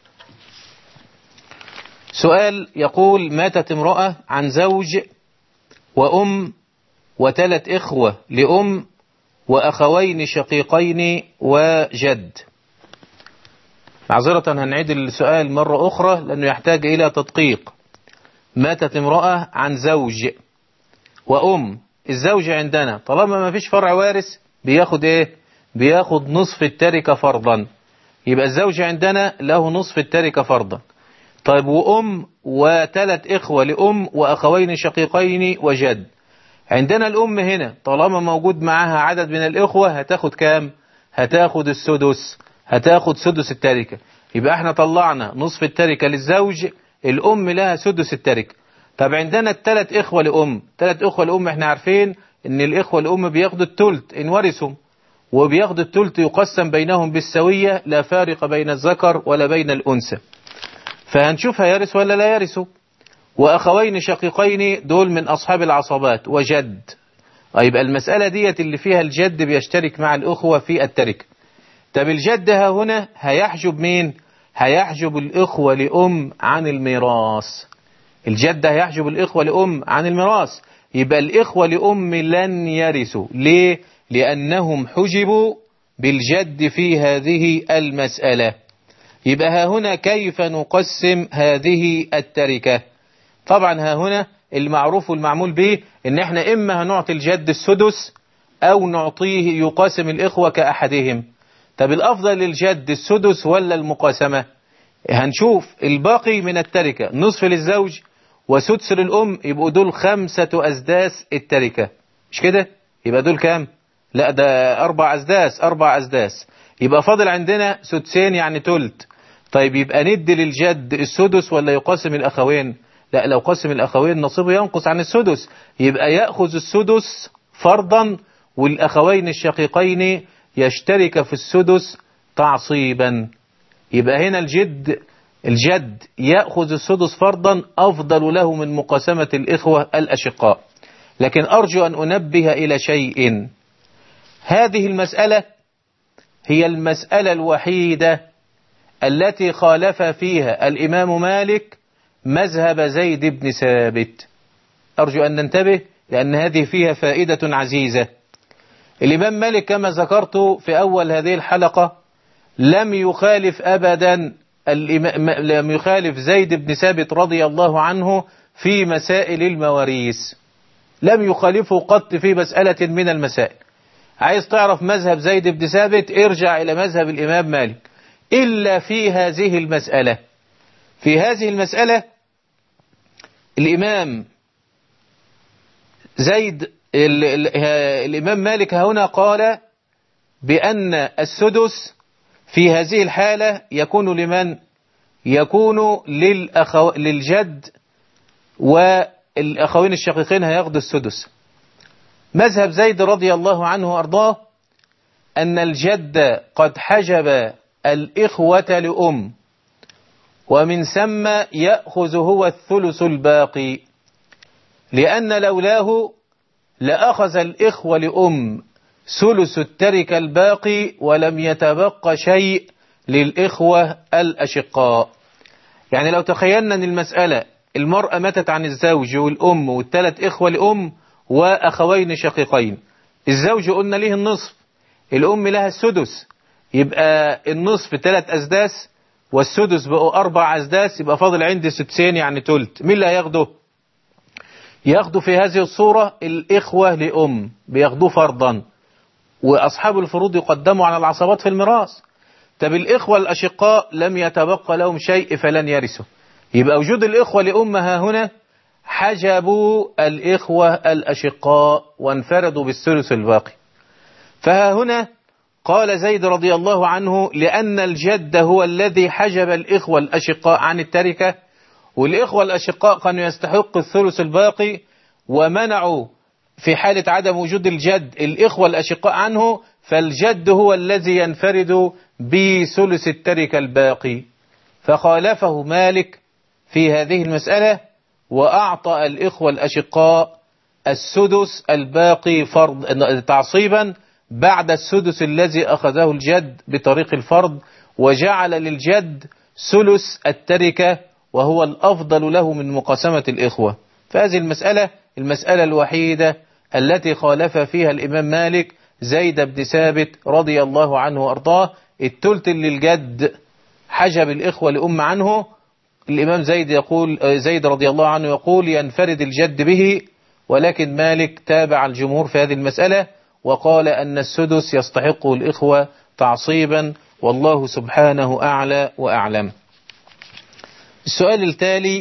سؤال يقول: ماتت امرأة عن زوج وأم وثلاث إخوة لأم وأخوين شقيقين وجد. معذرة هنعيد السؤال مرة أخرى لأنه يحتاج إلى تدقيق. ماتت امرأة عن زوج وأم، الزوج عندنا طالما ما فيش فرع وارث بياخد إيه؟ بياخد نصف التركة فرضا، يبقى الزوج عندنا له نصف التركة فرضا. طيب وأم وثلاث إخوة لأم وأخوين شقيقين وجد، عندنا الأم هنا طالما موجود معها عدد من الإخوة هتاخد كام؟ هتاخد السدس. هتاخد سدس التركة. يبقى احنا طلعنا نصف التركة للزوج، الأم لها سدس التركة. طب عندنا الثلاث إخوة لأم، ثلاث إخوة لأم احنا عارفين ان الإخوة لأم بياخدوا التلت إن ورثوا، وبياخدوا التلت يقسم بينهم بالسوية، لا فارق بين الذكر ولا بين الأنثى. فهنشوف هيرث ولا لا يرثوا. وأخوين شقيقين دول من أصحاب العصبات وجد. يبقى المسألة ديت اللي فيها الجد بيشترك مع الأخوة في التركة. طب الجد ها هنا هيحجب مين؟ هيحجب الإخوة لأم عن الميراث. الجد هيحجب الإخوة لأم عن الميراث. يبقى الإخوة لأم لن يرثوا. ليه؟ لأنهم حجبوا بالجد في هذه المسألة. يبقى ها هنا كيف نقسم هذه التركة؟ طبعا ها هنا المعروف والمعمول به ان احنا اما هنعطي الجد السدس او نعطيه يقاسم الإخوة كأحدهم. طب الأفضل للجد السدس ولا المقاسمة؟ هنشوف الباقي من التركة نصف للزوج وسدس للأم، يبقوا دول خمسة أسداس التركة، مش كده؟ يبقى دول كام؟ لا ده أربع أسداس، أربع أسداس، يبقى فاضل عندنا سدسين يعني تلت. طيب يبقى ندي للجد السدس ولا يقاسم الأخوين؟ لا، لو قاسم الأخوين نصيبه ينقص عن السدس، يبقى يأخذ السدس فرضا، والأخوين الشقيقين يشترك في السدس تعصيبا. يبقى هنا الجد الجد يأخذ السدس فرضا أفضل له من مقاسمة الإخوة الأشقاء. لكن أرجو أن أنبه إلى شيء، هذه المسألة هي المسألة الوحيدة التي خالف فيها الإمام مالك مذهب زيد بن ثابت. أرجو أن ننتبه لأن هذه فيها فائدة عزيزة. الإمام مالك كما ذكرت في أول هذه الحلقة لم يخالف أبدا لم يخالف زيد بن ثابت رضي الله عنه في مسائل المواريث، لم يخالفه قط في مسألة من المسائل. عايز تعرف مذهب زيد بن ثابت ارجع إلى مذهب الإمام مالك، إلا في هذه المسألة. في هذه المسألة الإمام زيد ال ال الإمام مالك هنا قال بأن السدس في هذه الحالة يكون لمن؟ يكون للأخو للجد، والأخوين الشقيقين هياخدوا السدس. مذهب زيد رضي الله عنه وأرضاه أن الجد قد حجب الإخوة لأم، ومن ثم يأخذ هو الثلث الباقي، لأن لولاه لأخذ الإخوة لأم ثلث التركة الباقي ولم يتبقى شيء للإخوة الأشقاء. يعني لو تخيلنا أن المسألة المرأة ماتت عن الزوج والأم والثلاث إخوة لأم وأخوين شقيقين، الزوج قلنا ليه النصف، الأم لها السدس، يبقى النصف ثلاث أسداس والسدس بقوا أربع أسداس، يبقى فاضل عندي سدسين يعني تلت. مين اللي هياخده؟ ياخدوا في هذه الصورة الإخوة لأم، بياخدوه فرضا، وأصحاب الفروض يقدموا على العصبات في الميراث. طب الإخوة الأشقاء لم يتبقى لهم شيء فلن يرثوا، يبقى وجود الإخوة لأم ها هنا حجبوا الإخوة الأشقاء وانفردوا بالثلث الباقي. فها هنا قال زيد رضي الله عنه لأن الجد هو الذي حجب الإخوة الأشقاء عن التركة، والإخوة الأشقاء كانوا يستحق الثلث الباقي، ومنعوا في حالة عدم وجود الجد الإخوة الأشقاء عنه، فالجد هو الذي ينفرد بثلث التركة الباقي. فخالفه مالك في هذه المسألة وأعطى الإخوة الأشقاء السدس الباقي فرض تعصيبا بعد السدس الذي أخذه الجد بطريق الفرض، وجعل للجد ثلث التركة وهو الأفضل له من مقاسمة الإخوة. فهذه المسألة المسألة الوحيدة التي خالف فيها الإمام مالك زيد بن ثابت رضي الله عنه وأرضاه. التلت اللي الجد حجب الإخوة لأم عنه، الإمام زيد يقول زيد رضي الله عنه يقول ينفرد الجد به، ولكن مالك تابع الجمهور في هذه المسألة وقال أن السدس يستحقه الإخوة تعصيبا، والله سبحانه أعلى وأعلم. السؤال التالي: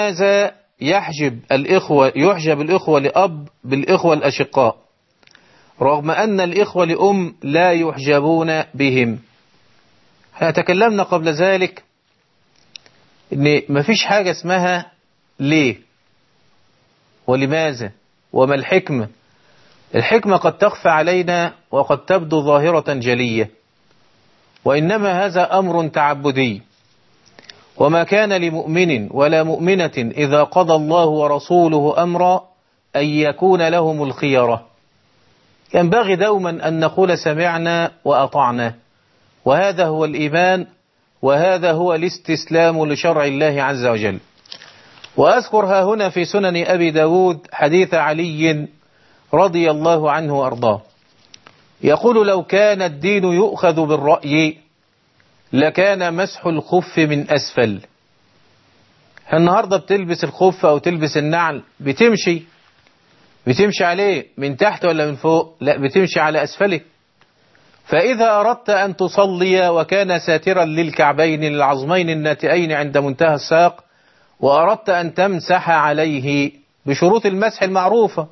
لماذا يحجب الإخوة يحجب الإخوة لأب بالإخوة الأشقاء؟ رغم أن الإخوة لأم لا يحجبون بهم. احنا تكلمنا قبل ذلك ان مفيش حاجة اسمها ليه ولماذا وما الحكمة. الحكمة قد تخفى علينا وقد تبدو ظاهرة جلية، وإنما هذا أمر تعبدي، وما كان لمؤمن ولا مؤمنة إذا قضى الله ورسوله أمرا أن يكون لهم الخيرة. ينبغي دوما أن نقول سمعنا وأطعنا، وهذا هو الإيمان، وهذا هو الاستسلام لشرع الله عز وجل. وأذكر ها هنا في سنن أبي داود حديث علي رضي الله عنه وأرضاه، يقول: لو كان الدين يؤخذ بالرأي لكان مسح الخف من أسفل. النهاردة بتلبس الخف أو تلبس النعل، بتمشي بتمشي عليه من تحت ولا من فوق؟ لا، بتمشي على أسفله. فإذا أردت أن تصلي وكان ساترا للكعبين للعظمين الناتئين عند منتهى الساق، وأردت أن تمسح عليه بشروط المسح المعروفة،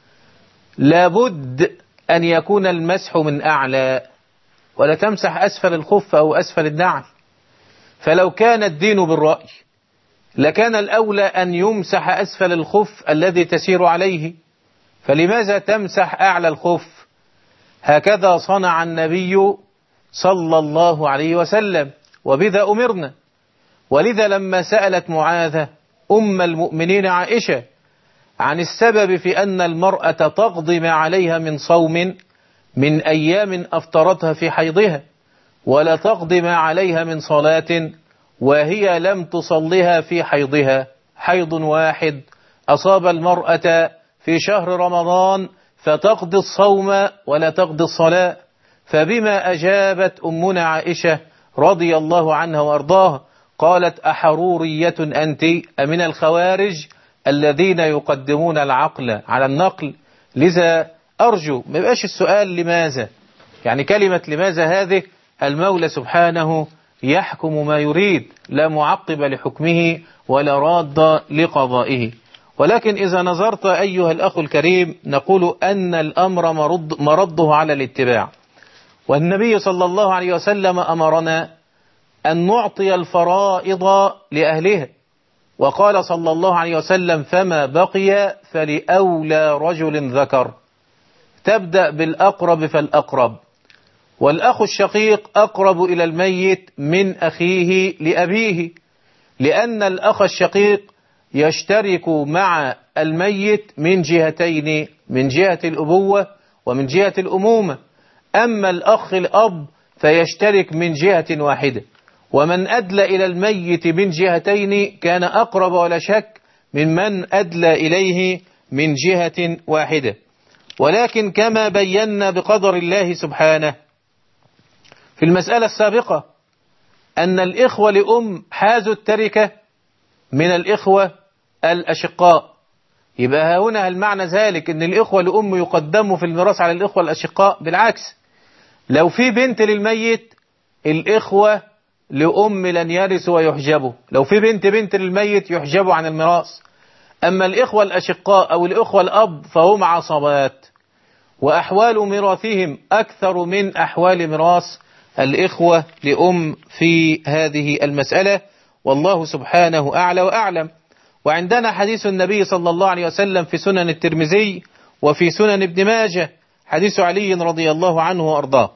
لابد أن يكون المسح من أعلى، ولا تمسح أسفل الخف أو أسفل النعل. فلو كان الدين بالرأي لكان الأولى أن يمسح أسفل الخف الذي تسير عليه، فلماذا تمسح أعلى الخف؟ هكذا صنع النبي صلى الله عليه وسلم، وبذا أمرنا. ولذا لما سألت معاذة أم المؤمنين عائشة عن السبب في أن المرأة تقضي ما عليها من صوم من أيام أفطرتها في حيضها، ولا تقضي ما عليها من صلاة وهي لم تصلها في حيضها، حيض واحد أصاب المرأة في شهر رمضان فتقضي الصوم ولا تقضي الصلاة، فبما أجابت أمنا عائشة رضي الله عنها وأرضاها؟ قالت: أحرورية أنت أمن الخوارج الذين يقدمون العقل على النقل؟ لذا أرجو ما يبقاش السؤال لماذا، يعني كلمة لماذا هذه المولى سبحانه يحكم ما يريد، لا معقب لحكمه ولا راد لقضائه. ولكن إذا نظرت أيها الأخ الكريم نقول أن الأمر مرد مرده على الاتباع، والنبي صلى الله عليه وسلم أمرنا أن نعطي الفرائض لأهلها، وقال صلى الله عليه وسلم: فما بقي فلأولى رجل ذكر. تبدأ بالأقرب فالأقرب، والأخ الشقيق أقرب إلى الميت من أخيه لأبيه، لأن الأخ الشقيق يشترك مع الميت من جهتين، من جهة الأبوة ومن جهة الأمومة. أما الأخ الأب فيشترك من جهة واحدة، ومن أدلى إلى الميت من جهتين كان أقرب ولا شك ممن أدلى إليه من جهة واحدة. ولكن كما بينا بقدر الله سبحانه في المسألة السابقة أن الإخوة لأم حازوا التركة من الإخوة الأشقاء، يبقى هنا المعنى ذلك أن الإخوة لأم يقدموا في الميراث على الإخوة الأشقاء؟ بالعكس، لو في بنت للميت الإخوة لأم لن يرثوا ويحجبوا، لو في بنت بنت للميت يحجبوا عن الميراث. أما الإخوة الأشقاء أو الإخوة الأب فهم عصبات، وأحوال ميراثهم أكثر من أحوال ميراث الإخوة لأم في هذه المسألة، والله سبحانه أعلى وأعلم. وعندنا حديث النبي صلى الله عليه وسلم في سنن الترمذي وفي سنن ابن ماجه، حديث علي رضي الله عنه وأرضاه،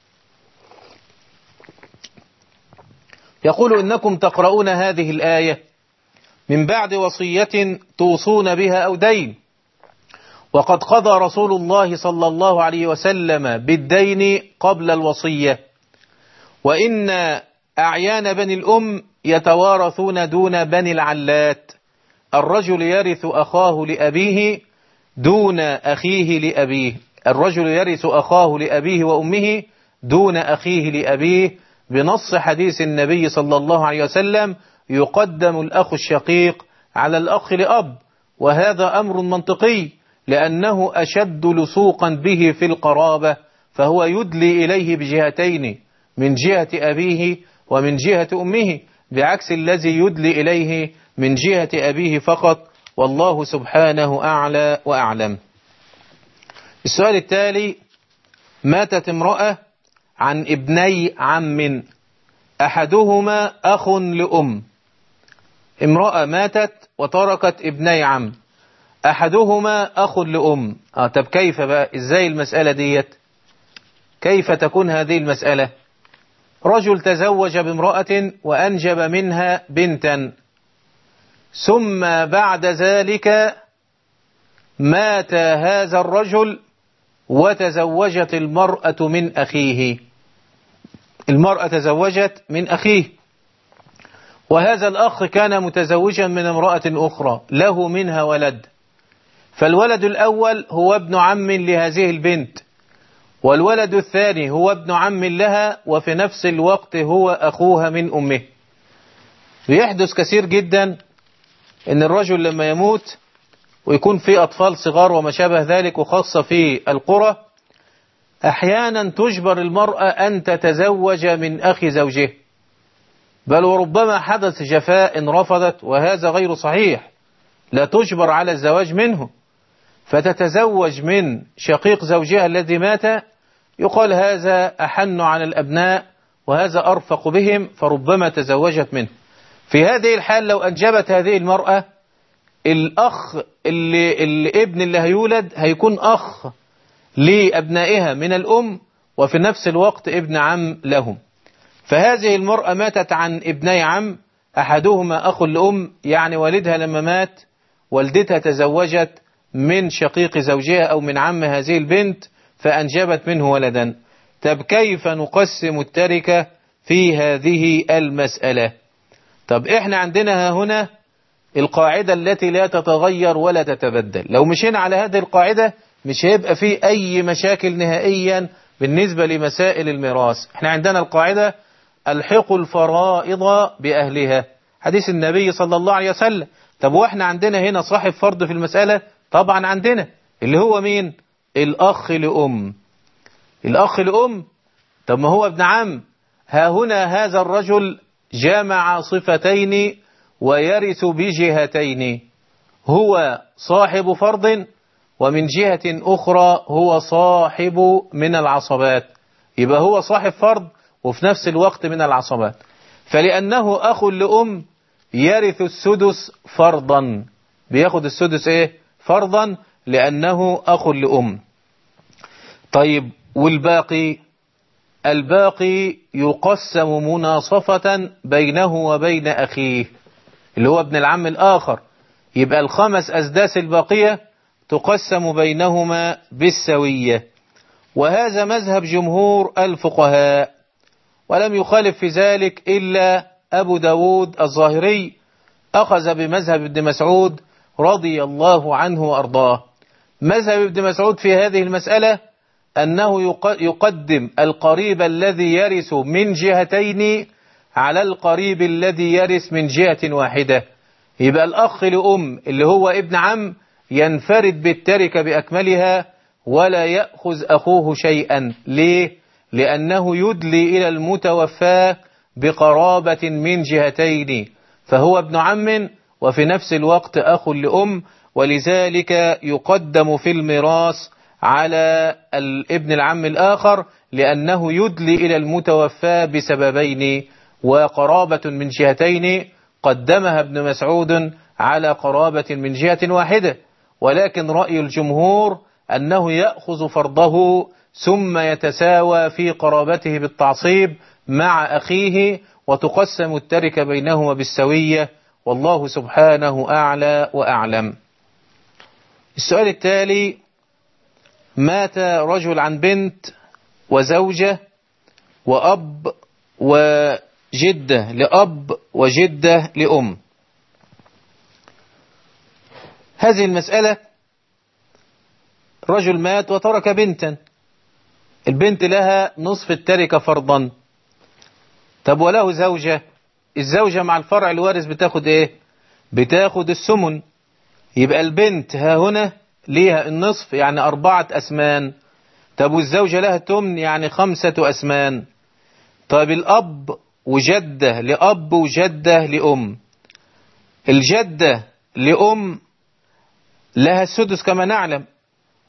يقول: إنكم تقرؤون هذه الآية من بعد وصية توصون بها أو دين، وقد قضى رسول الله صلى الله عليه وسلم بالدين قبل الوصية، وإن أعيان بني الأم يتوارثون دون بني العلات، الرجل يرث أخاه لأبيه دون أخيه لأبيه، الرجل يرث أخاه لأبيه وأمه دون أخيه لأبيه، بنص حديث النبي صلى الله عليه وسلم: يقدم الأخ الشقيق على الأخ لأب. وهذا أمر منطقي، لأنه أشد لصوقا به في القرابة، فهو يدلي إليه بجهتين، من جهة أبيه ومن جهة أمه، بعكس الذي يدلي إليه من جهة أبيه فقط، والله سبحانه أعلى وأعلم. السؤال التالي: ماتت امرأة عن ابني عم أحدهما أخ لأم. امرأة ماتت وتركت ابني عم، أحدهما أخ لأم. آه طب كيف بقى؟ إزاي المسألة ديت؟ كيف تكون هذه المسألة؟ رجل تزوج بامرأة وأنجب منها بنتا، ثم بعد ذلك مات هذا الرجل وتزوجت المرأة من أخيه. المرأة تزوجت من أخيه، وهذا الأخ كان متزوجا من امرأة أخرى له منها ولد، فالولد الأول هو ابن عم لهذه البنت، والولد الثاني هو ابن عم لها، وفي نفس الوقت هو أخوها من أمه. بيحدث كثير جدا إن الرجل لما يموت ويكون في أطفال صغار وما شابه ذلك، وخاصة في القرى أحيانا تجبر المرأة أن تتزوج من أخي زوجه، بل وربما حدث جفاء إن رفضت، وهذا غير صحيح، لا تجبر على الزواج منه، فتتزوج من شقيق زوجها الذي مات. يقال هذا أحن على الأبناء وهذا أرفق بهم، فربما تزوجت منه. في هذه الحال لو أنجبت هذه المرأة، الأخ اللي الابن اللي هيولد هيكون أخ لأبنائها من الأم، وفي نفس الوقت ابن عم لهم. فهذه المرأة ماتت عن ابني عم، أحدهما أخ لأم، يعني والدها لما مات والدتها تزوجت من شقيق زوجها أو من عم هذه البنت فأنجبت منه ولدا. طب كيف نقسم التركة في هذه المسألة؟ طب إحنا عندنا هنا القاعدة التي لا تتغير ولا تتبدل. لو مشينا على هذه القاعدة مش هيبقى فيه أي مشاكل نهائيا بالنسبة لمسائل الميراث. احنا عندنا القاعدة: الحق الفرائض بأهلها، حديث النبي صلى الله عليه وسلم. طب واحنا عندنا هنا صاحب فرض في المسألة؟ طبعا عندنا، اللي هو مين؟ الأخ لأم. الأخ لأم، طب ما هو ابن عم. ها هنا هذا الرجل جمع صفتين ويرث بجهتين، هو صاحب فرض ومن جهة أخرى هو صاحب من العصبات، يبقى هو صاحب فرض وفي نفس الوقت من العصبات. فلأنه أخ لأم يرث السدس فرضا، بياخد السدس ايه؟ فرضا، لأنه أخ لأم. طيب والباقي؟ الباقي يقسم مناصفة بينه وبين أخيه اللي هو ابن العم الآخر، يبقى الخمس أسداس الباقية تقسم بينهما بالسوية. وهذا مذهب جمهور الفقهاء، ولم يخالف في ذلك إلا أبو داود الظاهري، أخذ بمذهب ابن مسعود رضي الله عنه وأرضاه. مذهب ابن مسعود في هذه المسألة أنه يقدم القريب الذي يرث من جهتين على القريب الذي يرث من جهة واحدة. يبقى الأخ لأم اللي هو ابن عم ينفرد بالتركة بأكملها ولا يأخذ أخوه شيئا. ليه؟ لأنه يدلي إلى المتوفى بقرابة من جهتين، فهو ابن عم وفي نفس الوقت أخ لأم، ولذلك يقدم في الميراث على الابن العم الآخر، لأنه يدلي إلى المتوفى بسببين وقرابة من جهتين، قدمها ابن مسعود على قرابة من جهة واحدة. ولكن رأي الجمهور أنه يأخذ فرضه ثم يتساوى في قرابته بالتعصيب مع أخيه، وتقسم التركة بينهما بالسوية، والله سبحانه أعلى وأعلم. السؤال التالي: مات رجل عن بنت وزوجة وأب وجدة لأب وجدة لأم. هذه المسألة: رجل مات وترك بنتا، البنت لها نصف التركة فرضا. طب وله زوجة، الزوجة مع الفرع الوارث بتاخد ايه؟ بتاخد السمن. يبقى البنت ها هنا ليها النصف يعني أربعة أسمان. طب والزوجة لها تمن يعني خمسة أسمان. طب الأب وجدة لأب وجدة لأم، الجدة لأم لها السدس كما نعلم،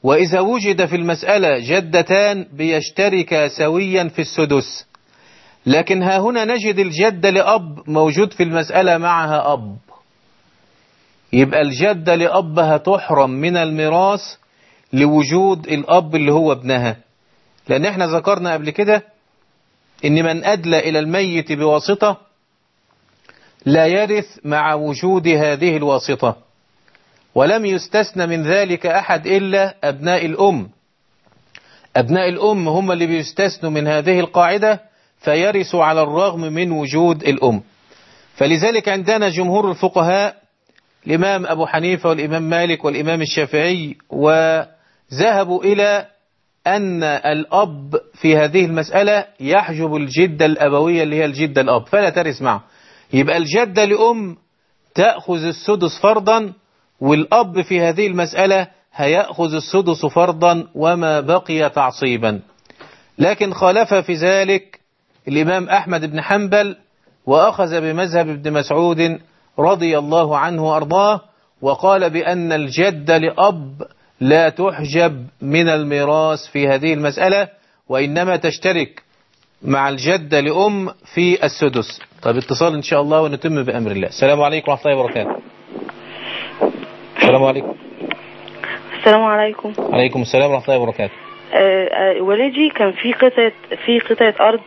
وإذا وجد في المسألة جدتان بيشتركا سويا في السدس، لكن ها هنا نجد الجدة لأب موجود في المسألة معها أب، يبقى الجدة لأب هتحرم من الميراث لوجود الأب اللي هو ابنها، لأن احنا ذكرنا قبل كده إن من أدلى إلى الميت بواسطة لا يرث مع وجود هذه الواسطة، ولم يستثنى من ذلك أحد إلا أبناء الأم. أبناء الأم هم اللي بيستثنوا من هذه القاعدة فيرثوا على الرغم من وجود الأم. فلذلك عندنا جمهور الفقهاء الإمام أبو حنيفة والإمام مالك والإمام الشافعي وذهبوا إلى أن الأب في هذه المسألة يحجب الجدة الأبوية اللي هي الجدة الأب فلا ترث معه، يبقى الجدة لأم تأخذ السدس فرضا، والأب في هذه المسألة هيأخذ السدس فرضا وما بقي تعصيبا. لكن خالف في ذلك الإمام أحمد بن حنبل وأخذ بمذهب ابن مسعود رضي الله عنه وأرضاه، وقال بأن الجدة لأب لا تحجب من الميراث في هذه المسألة، وإنما تشترك مع الجدة لأم في السدس. طيب اتصال إن شاء الله ونتم بأمر الله. السلام عليكم ورحمة الله وبركاته. السلام عليكم. السلام عليكم. عليكم السلام ورحمة الله وبركاته. أه أه والدي كان في قطعة في قطعة أرض.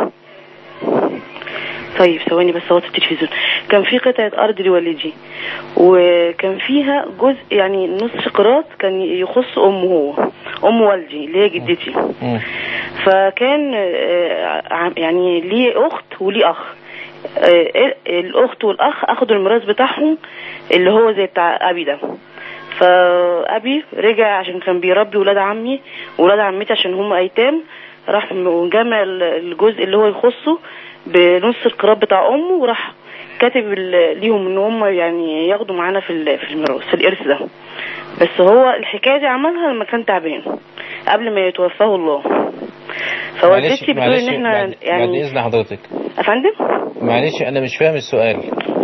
طيب ثواني بس صوت التلفزيون. كان في قطعة أرض لوالدي وكان فيها جزء يعني نصف قراط كان يخص أمه هو أم والدي اللي هي جدتي. فكان يعني ليه أخت وليه أخ. الأخت والأخ أخذوا الميراث بتاعهم اللي هو زي بتاع أبي ده. فأبي رجع عشان كان بيربي ولاد عمي ولاد عمتي عشان هم أيتام، راح جمع الجزء اللي هو يخصه بنص القراب بتاع أمه وراح كاتب ليهم ان هم يعني ياخدوا معانا في في الميراث في الإرث ده. بس هو الحكاية دي عملها لما كان تعبان قبل ما يتوفاه الله. فوالدتي بتقول ان احنا بعد يعني بعد إذن حضرتك افندم معلش أنا مش فاهم السؤال.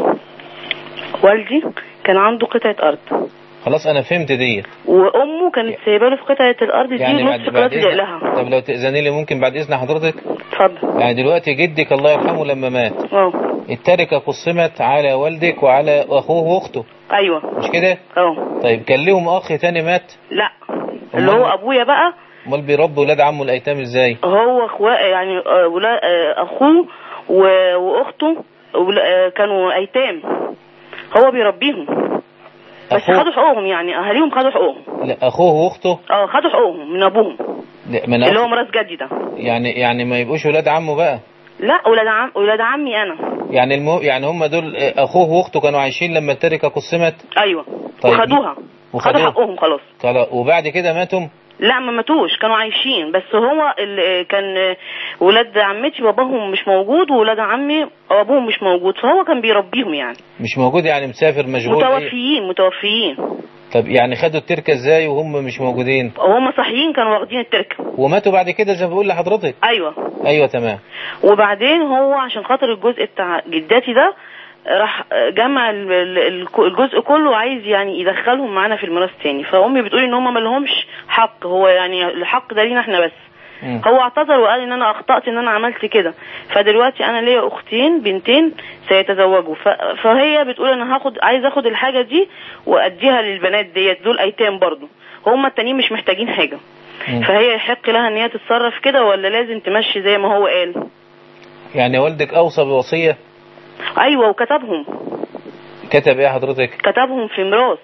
والدي كان عنده قطعة أرض، خلاص أنا فهمت دي، وأمه كانت سايبه له في قطعة الأرض دي يعني نص قطعة اللي لها. طب لو تأذني لي ممكن بعد إذن حضرتك؟ اتفضل. يعني دلوقتي جدك الله يرحمه لما مات اه التركة قسمت على والدك وعلى أخوه وأخته، ايوه مش كده؟ اه طيب كان لهم أخ تاني مات؟ لا اللي هو أبويا بقى. امال بيربوا ولاد عمه الأيتام إزاي؟ هو اخوه يعني ولا أخوه وأخته كانوا أيتام هو بيربيهم بس أخوه... خدوا حقوقهم يعني أهاليهم خدوا حقوقهم. لا أخوه وأخته؟ اه خدوا حقوقهم من أبوهم من اللي هو ميراث جدي ده. يعني يعني ما يبقوش ولاد عمه بقى؟ لا ولاد عم ولاد عمي أنا. يعني المو... يعني هم دول أخوه وأخته كانوا عايشين لما التركة قسمت؟ أيوه. طيب. وخدوها خدوا حقوقهم خلاص. طلع. وبعد كده ماتوا؟ لا ما ماتوش كانوا عايشين، بس هو اللي كان ولاد عمتي باباهم مش موجود وولاد عمي ابوهم مش موجود، فهو كان بيربيهم يعني. مش موجود يعني مسافر مشغول؟ متوفيين متوفيين. طب يعني خدوا التركة ازاي وهم مش موجودين؟ وهم صحيين كانوا واخدين التركة وماتوا بعد كده زي ما بقول لحضرتك. ايوه ايوه تمام. وبعدين هو عشان خاطر الجزء بتاع جداتي ده راح جمع الجزء كله عايز يعني يدخلهم معانا في الميراث تاني، فامي بتقول ان هم ما لهمش حق، هو يعني الحق ده لينا احنا بس. م. هو اعتذر وقال ان انا اخطأت ان انا عملت كده، فدلوقتي انا ليا اختين بنتين سيتزوجوا، فهي بتقول انا هاخد عايز اخد الحاجة دي واديها للبنات ديت دول ايتام برضو، هم التانيين مش محتاجين حاجة. م. فهي يحق لها ان هي تتصرف كده ولا لازم تمشي زي ما هو قال؟ يعني والدك اوصى بوصية؟ ايوه وكتبهم. كتب ايه حضرتك؟ كتبهم في ميراث.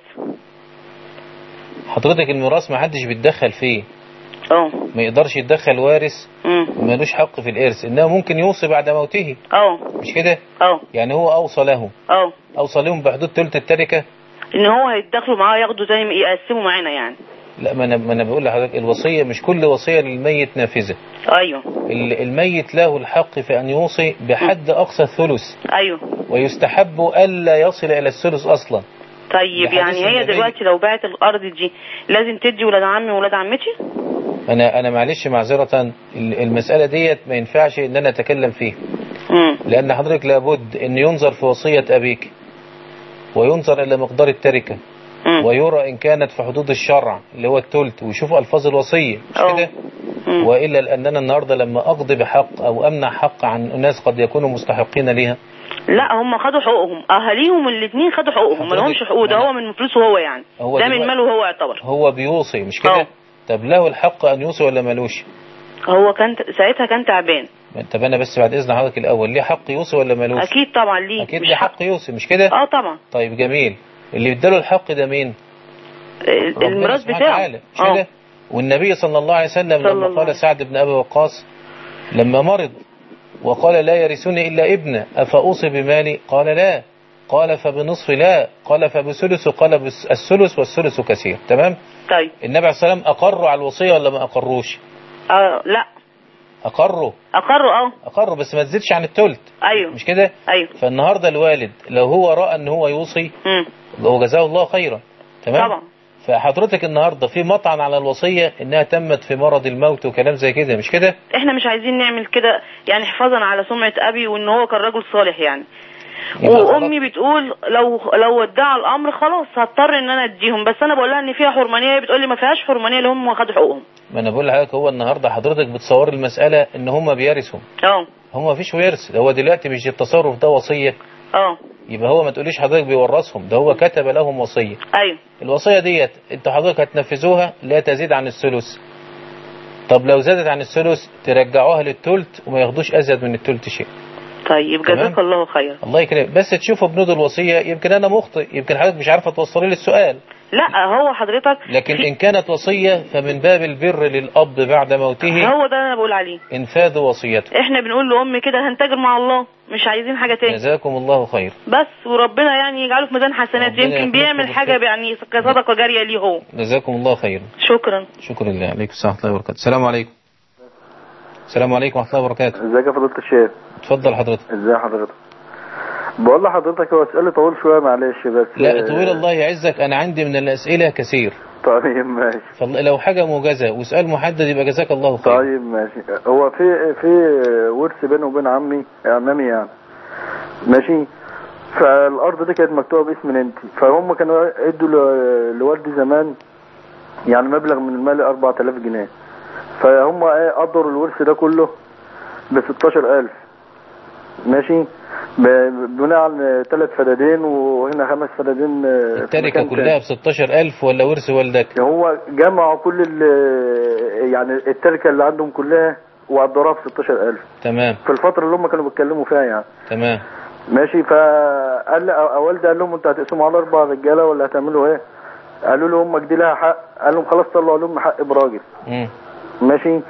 حضرتك الميراث ما حدش بيتدخل فيه. اه ما يقدرش يتدخل وارث ومالوش حق في الارث، انه ممكن يوصي بعد موته. اه مش كده؟ اه يعني هو اوصى له. اه اوصى لهم بحدود ثلث التركه ان هو هيتدخلوا معاه ياخدوا زي ما يقسموا معانا يعني. لا ما انا ما انا بقول لحضرتك الوصيه مش كل وصيه للميت نافذه. ايوه الميت له الحق في ان يوصي بحد اقصى الثلث. ايوه ويستحب الا يصل الى الثلث اصلا. طيب يعني هي دلوقتي لو باعت الارض دي لازم تدي ولاد عمي وولاد عمتي؟ انا انا معلش معذره المساله ديت ما ينفعش ان انا اتكلم فيها. امم لان حضرتك لابد ان ينظر في وصيه ابيك وينظر الى مقدار التركه مم. ويرى إن كانت في حدود الشرع اللي هو التلت، ويشوفوا ألفاظ الوصية، مش أوه. كده؟ مم. وإلا لأننا النهاردة لما أقضي بحق أو أمنع حق عن ناس قد يكونوا مستحقين ليها. لا هم خدوا حقوقهم، اهاليهم الاثنين خدوا حقوقهم، ما لهمش حقوق، ده هو من فلوسه هو يعني، هو ده من ماله هو يعتبر. هو بيوصي مش كده؟ أوه. طب له الحق أن يوصي ولا مالوش؟ هو كان ساعتها كان تعبان. طب أنا بس بعد إذن حضرتك الأول، ليه حق يوصي ولا مالوش؟ أكيد طبعا ليه. أكيد مش ليه حق يوصي مش كده؟ اه طبعا. طيب جميل، اللي اداله الحق ده مين؟ الميراث بتاعه مش كده؟ والنبي صلى الله عليه وسلم لما قال سعد بن أبي وقاص لما مرض وقال لا يرثني إلا ابنه أفأوصي بمالي؟ قال لا. قال فبنصف لا. قال فبثلث. قال الثلث والثلث كثير. تمام. طيب النبي عليه الصلاة والسلام أقروا على الوصية ولا ما أقروش؟ آه لا أقروا أقروا اه أقروا بس ما تزيدش عن الثلث. أيوه مش كده؟ أيوه. فالنهاردة الوالد لو هو رأى أن هو يوصي هو جزاه الله خيرا. تمام. طبعا. فحضرتك النهاردة في مطعن على الوصية انها تمت في مرض الموت وكلام زي كده مش كده؟ احنا مش عايزين نعمل كده يعني حفاظا على سمعة ابي وان هو كان رجل صالح يعني. وامي بتقول لو لو ادعى الامر خلاص هضطر ان انا اديهم، بس انا بقول لها ان فيها حرمانيه، هي بتقول لي ما فيهاش حرمانيه اللي هم خدوا حقوقهم. ما انا بقول لحضرتك هو النهارده حضرتك بتصور المساله ان هم بيرثوا. اه هم ما فيش ورث، هو دلوقتي مش التصرف ده وصيه. اه يبقى هو ما تقوليش حضرتك بيورثهم، ده هو كتب لهم وصيه. ايوه. الوصيه ديت انت حضرتك هتنفذوها لا تزيد عن الثلث. طب لو زادت عن الثلث ترجعوها للثلث وما ياخدوش ازيد من الثلث شيء. طيب جزاك الله خير. الله يكرمك، بس تشوفوا بنود الوصيه، يمكن انا مخطئ، يمكن حضرتك مش عارفه توصلي لي السؤال. لا هو حضرتك لكن إن كانت وصية فمن باب البر للأب بعد موته هو ده أنا بقول عليه إنفاذ وصيته. إحنا بنقول لأمي كده هنتاجر مع الله، مش عايزين حاجة تاني. جزاكم الله خير. بس وربنا يعني يجعله في ميزان حسنات، يمكن بيعمل حاجة يعني كصدقة جارية ليه هو. جزاكم الله خير. شكرا. شكرا لله. عليكم السلام ورحمة الله وبركاته. السلام عليكم. السلام عليكم ورحمة الله وبركاته. ازيك يا فضيلة الشيخ؟ اتفضل حضرتك. ازي حضرتك؟ بقول لحضرتك هو سؤالي طويل شوية معلش بس. لا طويل الله يعزك، أنا عندي من الأسئلة كثير. طيب ماشي. لو حاجة موجزة وسؤال محدد يبقى جزاك الله خير. طيب ماشي. هو في في ورث بينه وبين عمي عمامي يعني ماشي، فالأرض دي كانت مكتوبة باسم ننتي، فهم كانوا ادوا لوالدي زمان يعني مبلغ من المال أربعة آلاف جنيه، فهم ايه قدروا الورث ده كله ب ستاشر ألف ماشي، بناء على ثلاث فدادين وهنا خمس فدادين. التركة كلها ب ستاشر ألف ولا ورث والدك؟ هو جمعوا كل يعني التركة اللي عندهم كلها وقدروها ب ستاشر ألف. تمام. في الفترة اللي هم كانوا بيتكلموا فيها يعني. تمام. ماشي. فقال لي والدي قال لهم انتوا هتقسموا على أربع رجالة ولا هتعملوا ايه؟ قالوا له امك دي لها حق، قال لهم خلاص طلعوا لهم حق براجل. امم ماشي.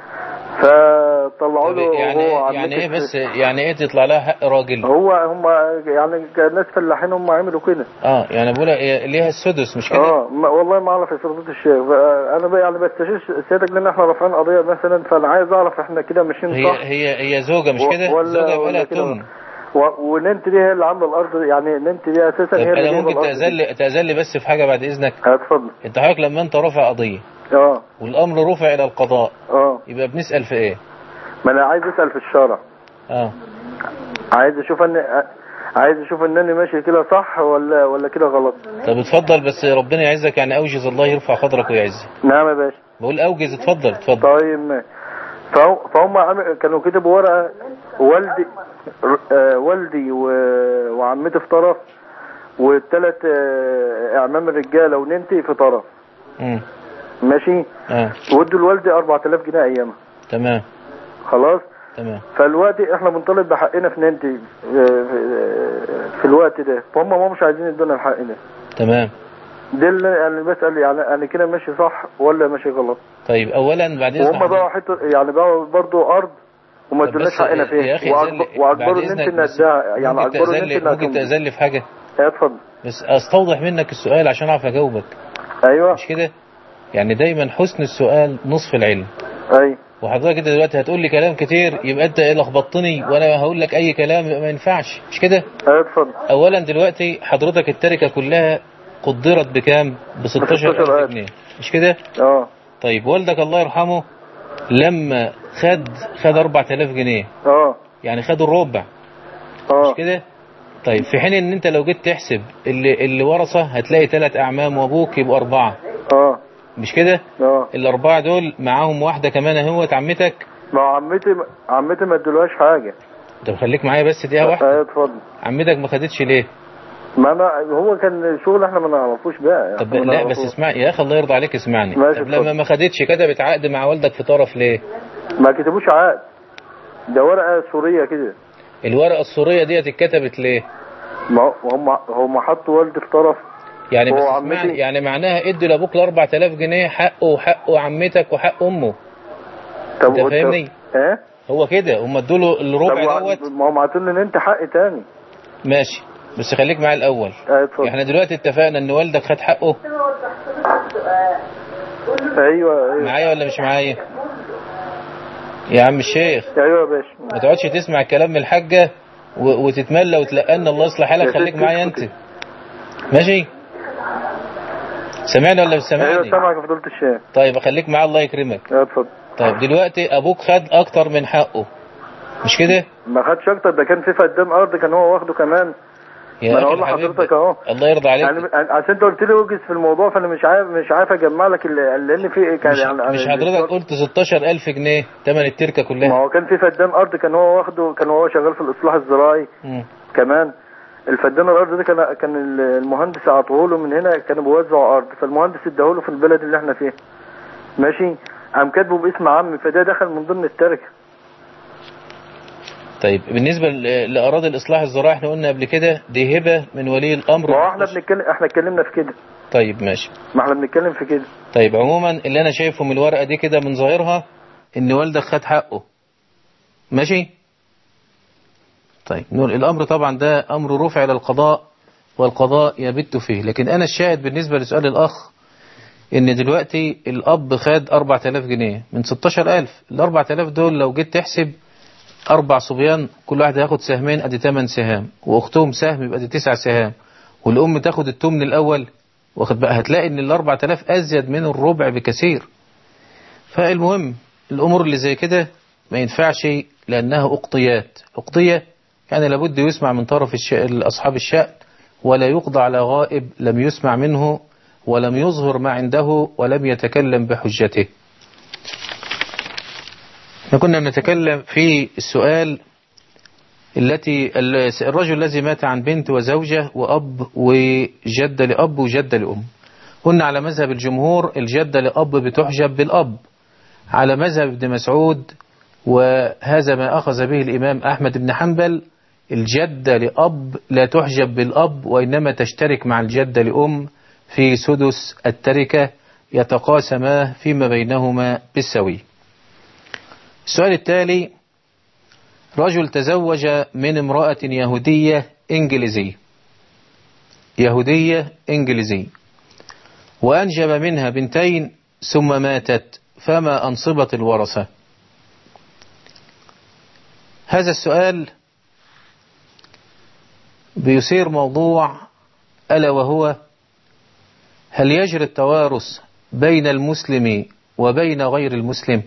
فطلعوا له يعني هو يعني ايه بس يعني ايه تطلع لها حق راجل؟ هو هم يعني ناس فلاحين هم عملوا كده. اه يعني بقول ليها السدس مش كده؟ اه والله ما اعرف يا فضيلة الشيخ، انا بقى يعني بستشير سيادتك لان احنا رافعين قضيه مثلا، فانا عايز اعرف احنا كده ماشيين صح. هي هي هي زوجه مش كده؟ زوجه بقى تم وننت دي هي اللي عامله الارض، يعني ننت دي اساسا هي اللي انا ممكن تأذل تأذل بس في حاجه بعد اذنك؟ اتفضل. انت حضرتك لما انت رافع قضيه اه والامر رفع الى القضاء اه يبقى بنسال في ايه؟ ما انا عايز اسال في الشرع. اه عايز اشوف ان عايز اشوف انني ماشي كده صح ولا ولا كده غلط. طب اتفضل بس ربنا يعزك، يعني اوجز الله يرفع قدرك ويعزك. نعم يا باشا. بقول اوجز. اتفضل اتفضل. طيب فهم كانوا كتبوا ورقه والدي آه والدي وعمتي في طرف والثلاث آه اعمام الرجاله وننتي في طرف. امم ماشي. اه وادوا لوالدي أربعة آلاف جنيه ايامها. تمام. خلاص. تمام. فالوقت احنا بنطالب بحقنا في ننتي في الوقت ده، فهم ما مش عايزين يدونا الحق ده. تمام. ده اللي انا بسال يعني انا كده ماشي صح ولا ماشي غلط؟ طيب اولا بعد اذنك هم باعوا حته يعني باعوا برضه ارض وما ادوناش حقنا فيها واجبروا ان انت نديها يعني اجبروا ان انت ممكن تأذل في حاجه؟ اتفضل. بس استوضح منك السؤال عشان اعرف اجاوبك. ايوه مش كده؟ يعني دايما حسن السؤال نصف العلم. ايوه. وحضرتك انت دلوقتي هتقول لي كلام كتير يبقى انت ايه لخبطتني وانا هقول لك اي كلام يبقى ما ينفعش مش كده؟ اتفضل. اولا دلوقتي حضرتك التركه كلها قدرت بكام؟ ب ستاشر ألف جنيه مش كده؟ اه طيب والدك الله يرحمه لما خد خد أربعة آلاف جنيه اه يعني خد الربع اه مش كده؟ طيب في حين ان انت لو جيت تحسب اللي, اللي ورثة هتلاقي ثلاث اعمام وابوك يبقوا اربعة. اه مش كده؟ اه الاربعة دول معاهم واحدة كمان اهوت عمتك. ما عمتي عمتي ما ادولهاش حاجة. طب خليك معايا بس دقيقة واحدة. ايوه اتفضل. عمتك ما خدتش ليه؟ ما انا هو كان شغل احنا ما نعرفوش بقى. طب لا بس اسمع يا اخي الله يرضى عليك اسمعني. طب لما ما خدتش كتبت عقد مع والدك في طرف ليه؟ ما كتبوش عقد، ده ورقة سورية كده. الورقة السورية ديت اتكتبت ليه؟ ما هم هم حطوا والدي في طرف يعني بس اسمعني، يعني معناها ادوا لابوك ال أربعة آلاف جنيه حقه وحقه عمتك وحق امه. طب انت فاهمني؟ ايه؟ هو كده هم ادوا له الربع دوت. ما هم عطوني ان انت حق تاني. ماشي بس خليك معايا الاول. اه احنا دلوقتي اتفقنا ان والدك خد حقه. ايوه ايوه معايا ولا مش معايا يا عم الشيخ؟ ايوه يا باشا. ما تقعدش تسمع الكلام من الحاجة وتتملى وتلقنا الله يصلح حالك. خليك معايا انت ماشي. سمعني ولا مش سامعني؟ ايوه سامعك يا فضيلة الشيخ. طيب خليك معايا الله يكرمك. ايوه اتفضل. طيب دلوقتي ابوك خد اكتر من حقه مش كده؟ ما خدش اكتر، ده كان في فدان ارض كان هو واخده كمان. يا ما انا اقول لحضرتك اهو الله يرضى عليك. يعني عشان انت قلت لي وجز في الموضوع فانا مش عارف مش عارف اجمع لك اللي فيه كان مش, يعني مش حضرتك قلت ستاشر ألف جنيه ثمن التركه كلها؟ ما هو كان في فدان ارض كان هو واخده، كان هو شغال في الاصلاح الزراعي م. كمان. الفدان الارض ده كان كان المهندس عطوه له من هنا، كانوا بيوزعوا ارض فالمهندس اداه له في البلد اللي احنا فيه ماشي، قام كاتبه باسم عمي فده دخل من ضمن التركه. طيب بالنسبة لأراضي الإصلاح الزراعي احنا قلنا قبل كده دي هبة من ولي الأمر. ما احنا بنتكلم احنا اتكلمنا في كده. طيب ماشي. ما احنا بنتكلم في كده. طيب عموما اللي أنا شايفه من الورقة دي كده من ظاهرها إن والدك خد حقه ماشي. طيب نقول الأمر طبعا ده أمر رفع إلى القضاء والقضاء يبت فيه، لكن أنا الشاهد بالنسبة لسؤال الأخ إن دلوقتي الأب خد أربعة آلاف جنيه من ستاشر ألف. ال أربعة آلاف دول لو جيت تحسب أربع صبيان كل واحد هياخد سهمين أدي تمن سهام، وأختهم سهم يبقى دي تسع سهام، والأم تاخد التمن الأول واخد بقى، هتلاقي إن الأربع آلاف أزيد من الربع بكثير. فالمهم الأمور اللي زي كده ما ينفعش لأنها أقطيات. أقطية يعني لابد يسمع من طرف أصحاب الشأن ولا يقضى على غائب لم يسمع منه ولم يظهر ما عنده ولم يتكلم بحجته. كنا نتكلم في السؤال التي الرجل الذي مات عن بنت وزوجة وأب وجدة لأب وجدة لأم. قلنا على مذهب الجمهور الجدة لأب بتحجب بالأب، على مذهب ابن مسعود وهذا ما أخذ به الإمام أحمد بن حنبل الجدة لأب لا تحجب بالأب وإنما تشترك مع الجدة لأم في سدس التركة يتقاسما فيما بينهما بالسوي. السؤال التالي: رجل تزوج من امرأة يهودية إنجليزية يهودية إنجليزية وأنجب منها بنتين ثم ماتت، فما أنصبت الورثة؟ هذا السؤال بيثير موضوع ألا وهو: هل يجري التوارث بين المسلم وبين غير المسلم؟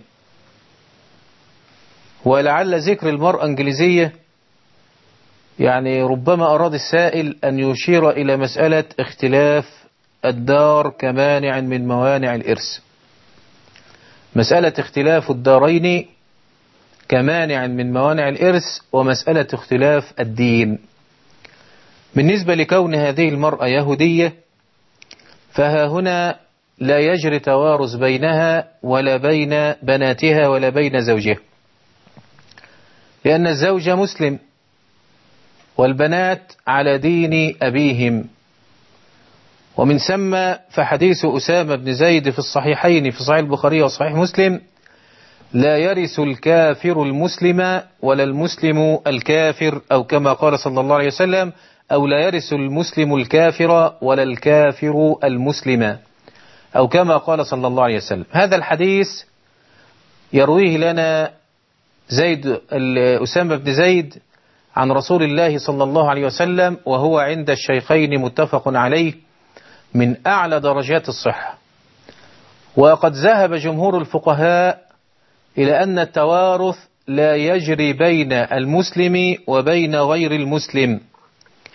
ولعل ذكر المرأة إنجليزية يعني ربما أراد السائل أن يشير إلى مسألة اختلاف الدار كمانع من موانع الإرث، مسألة اختلاف الدارين كمانع من موانع الإرث، ومسألة اختلاف الدين. بالنسبة لكون هذه المرأة يهودية فها هنا لا يجري توارث بينها ولا بين بناتها ولا بين زوجها، لأن الزوج مسلم والبنات على دين أبيهم. ومن ثم فحديث أسامة بن زيد في الصحيحين في صحيح البخاري وصحيح مسلم: لا يرث الكافر المسلم ولا المسلم الكافر، أو كما قال صلى الله عليه وسلم: أو لا يرث المسلم الكافر ولا الكافر المسلم، أو كما قال صلى الله عليه وسلم. هذا الحديث يرويه لنا زيد أسامة بن زيد عن رسول الله صلى الله عليه وسلم، وهو عند الشيخين متفق عليه من أعلى درجات الصحة. وقد ذهب جمهور الفقهاء إلى أن التوارث لا يجري بين المسلم وبين غير المسلم،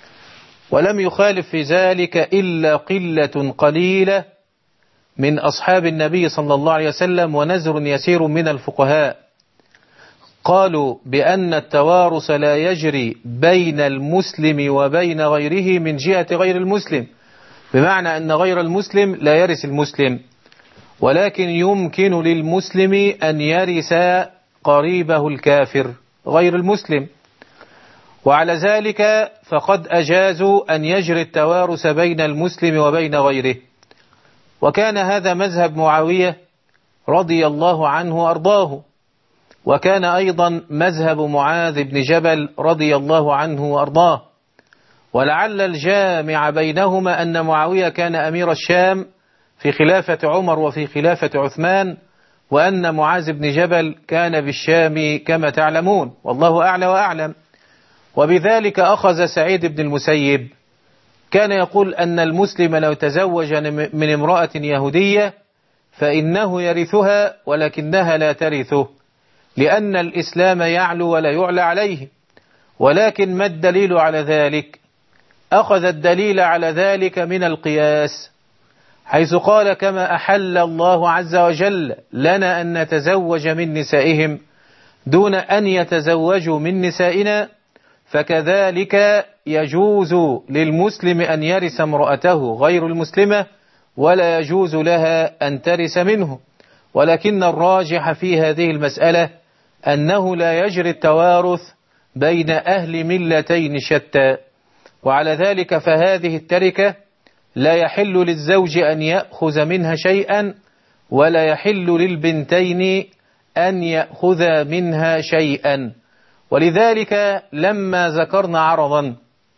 ولم يخالف في ذلك إلا قلة قليلة من أصحاب النبي صلى الله عليه وسلم ونزر يسير من الفقهاء، قالوا بأن التوارث لا يجري بين المسلم وبين غيره من جهة غير المسلم، بمعنى أن غير المسلم لا يرث المسلم، ولكن يمكن للمسلم أن يرث قريبه الكافر غير المسلم. وعلى ذلك فقد أجازوا أن يجري التوارث بين المسلم وبين غيره، وكان هذا مذهب معاوية رضي الله عنه وأرضاه، وكان أيضا مذهب معاذ بن جبل رضي الله عنه وأرضاه. ولعل الجامع بينهما أن معاوية كان أمير الشام في خلافة عمر وفي خلافة عثمان، وأن معاذ بن جبل كان بالشام كما تعلمون، والله أعلى وأعلم. وبذلك أخذ سعيد بن المسيب، كان يقول أن المسلم لو تزوج من امرأة يهودية فإنه يرثها ولكنها لا ترثه، لأن الإسلام يعلو ولا يعلى عليه. ولكن ما الدليل على ذلك؟ أخذ الدليل على ذلك من القياس، حيث قال كما أحل الله عز وجل لنا أن نتزوج من نسائهم دون أن يتزوجوا من نسائنا، فكذلك يجوز للمسلم أن يرث امرأته غير المسلمة ولا يجوز لها أن ترث منه. ولكن الراجح في هذه المسألة أنه لا يجري التوارث بين أهل ملتين شتى، وعلى ذلك فهذه التركة لا يحل للزوج أن يأخذ منها شيئا، ولا يحل للبنتين أن يأخذ منها شيئا. ولذلك لما ذكرنا عرضا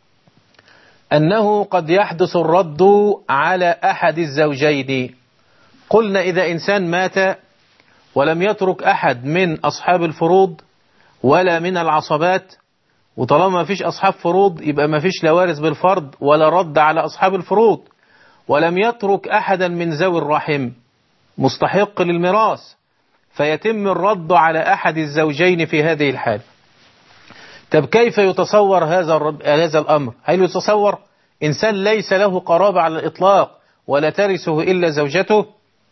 أنه قد يحدث الرد على أحد الزوجين، قلنا إذا إنسان مات ولم يترك أحد من أصحاب الفروض ولا من العصبات، وطالما ما فيش أصحاب فروض يبقى ما فيش لا وارث بالفرض ولا رد على أصحاب الفروض، ولم يترك أحدا من ذوي الرحم مستحق للميراث، فيتم الرد على أحد الزوجين في هذه الحال. طب كيف يتصور هذا هذا الأمر؟ هل يتصور إنسان ليس له قرابة على الإطلاق ولا ترثه إلا زوجته؟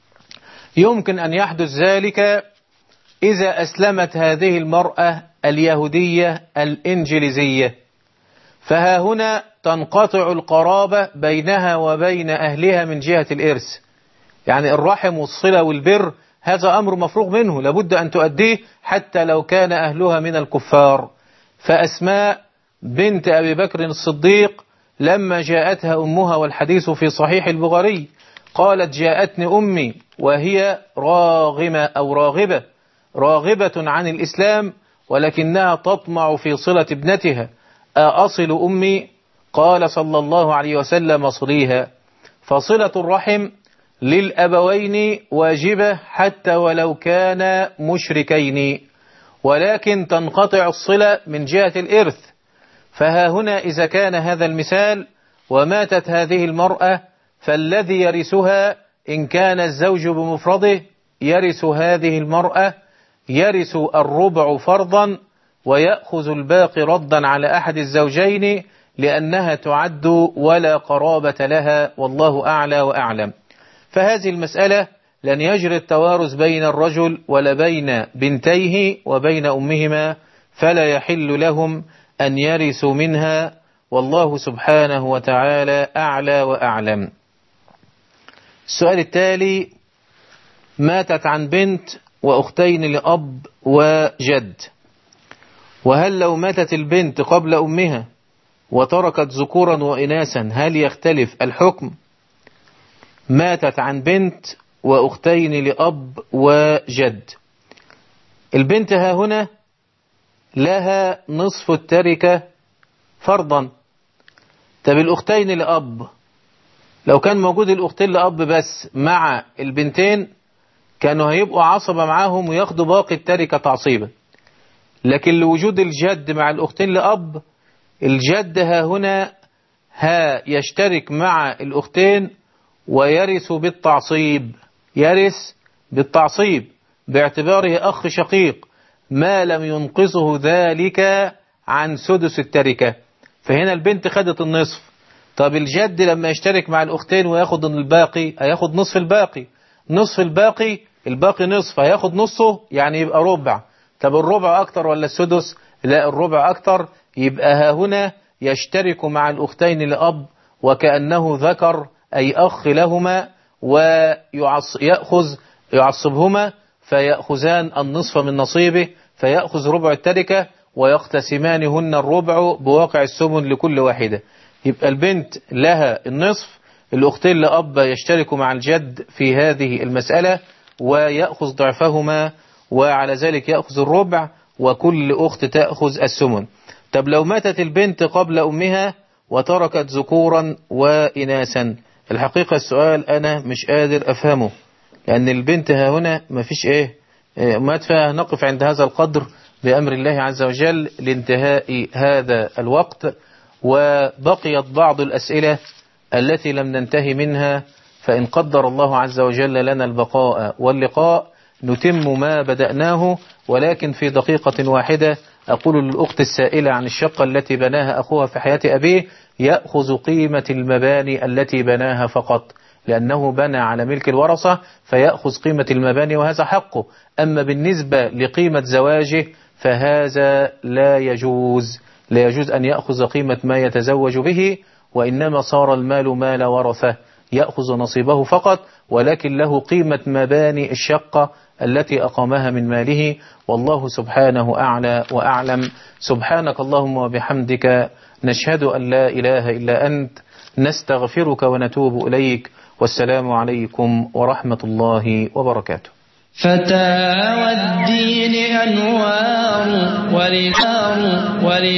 يمكن أن يحدث ذلك إذا أسلمت هذه المرأة اليهودية الإنجليزية، فها هنا تنقطع القرابة بينها وبين أهلها من جهة الإرث، يعني الرحم والصلة والبر هذا أمر مفروغ منه لابد أن تؤديه حتى لو كان أهلها من الكفار. فأسماء بنت أبي بكر الصديق لما جاءتها أمها، والحديث في صحيح البخاري، قالت جاءتني أمي وهي راغمة أو راغبة راغبة عن الإسلام ولكنها تطمع في صلة ابنتها، أصل أمي؟ قال صلى الله عليه وسلم صليها. فصلة الرحم للأبوين واجبة حتى ولو كان مشركين، ولكن تنقطع الصلة من جهة الإرث. فها هنا إذا كان هذا المثال وماتت هذه المرأة، فالذي يرثها إن كان الزوج بمفرده يرث هذه المرأة، يرث الربع فرضا ويأخذ الباقي ردا على أحد الزوجين، لأنها تعد ولا قرابة لها، والله أعلى وأعلم. فهذه المسألة لن يجري التوارث بين الرجل ولا بين بنتيه وبين أمهما، فلا يحل لهم أن يرثوا منها، والله سبحانه وتعالى أعلى وأعلم. السؤال التالي: ماتت عن بنت وأختين لأب وجد، وهل لو ماتت البنت قبل أمها وتركت ذكورا وإناثا هل يختلف الحكم؟ ماتت عن بنت وأختين لأب وجد. البنت ها هنا لها نصف التركة فرضا. طب الأختين لأب، لو كان موجود الأختين لأب بس مع البنتين كانوا هيبقوا عصبة معاهم وياخدوا باقي التركة تعصيبا، لكن لوجود الجد مع الأختين لأب، الجد ها هنا ها يشترك مع الأختين ويرث بالتعصيب، يرث بالتعصيب باعتباره أخ شقيق ما لم ينقصه ذلك عن سدس التركة. فهنا البنت خدت النصف، طب الجد لما يشترك مع الأختين وياخد الباقي هياخد نصف الباقي، نصف الباقي الباقي نصف هياخد نصه يعني يبقى ربع. طب الربع أكتر ولا السدس؟ لا الربع أكتر. يبقى ها هنا يشترك مع الأختين لأب وكأنه ذكر أي أخ لهما ويأخذ يعصبهما فيأخذان النصف من نصيبه فيأخذ ربع التركة ويقتسمانهن الربع بواقع السمن لكل واحدة. يبقى البنت لها النصف، الأختين لأب يشتركوا مع الجد في هذه المسألة ويأخذ ضعفهما وعلى ذلك يأخذ الربع وكل أخت تأخذ السمن. طب لو ماتت البنت قبل أمها وتركت ذكورا وإناثا، الحقيقة السؤال أنا مش قادر أفهمه، لأن البنت ها هنا ما فيش إيه مات فيها. نقف عند هذا القدر بأمر الله عز وجل لانتهاء هذا الوقت، وبقيت بعض الأسئلة التي لم ننتهي منها، فإن قدر الله عز وجل لنا البقاء واللقاء نتم ما بدأناه، ولكن في دقيقة واحدة أقول للأخت السائلة عن الشقة التي بناها أخوها في حياة أبيه يأخذ قيمة المباني التي بناها فقط، لأنه بنى على ملك الورثة فيأخذ قيمة المباني وهذا حقه. أما بالنسبة لقيمة زواجه فهذا لا يجوز، لا يجوز أن يأخذ قيمة ما يتزوج به، وإنما صار المال مال ورثة يأخذ نصيبه فقط، ولكن له قيمة مباني الشقة التي أقامها من ماله. والله سبحانه أعلى وأعلم. سبحانك اللهم وبحمدك نشهد أن لا إله إلا أنت نستغفرك ونتوب إليك، والسلام عليكم ورحمة الله وبركاته. فتاوى الدين أنوار ورثار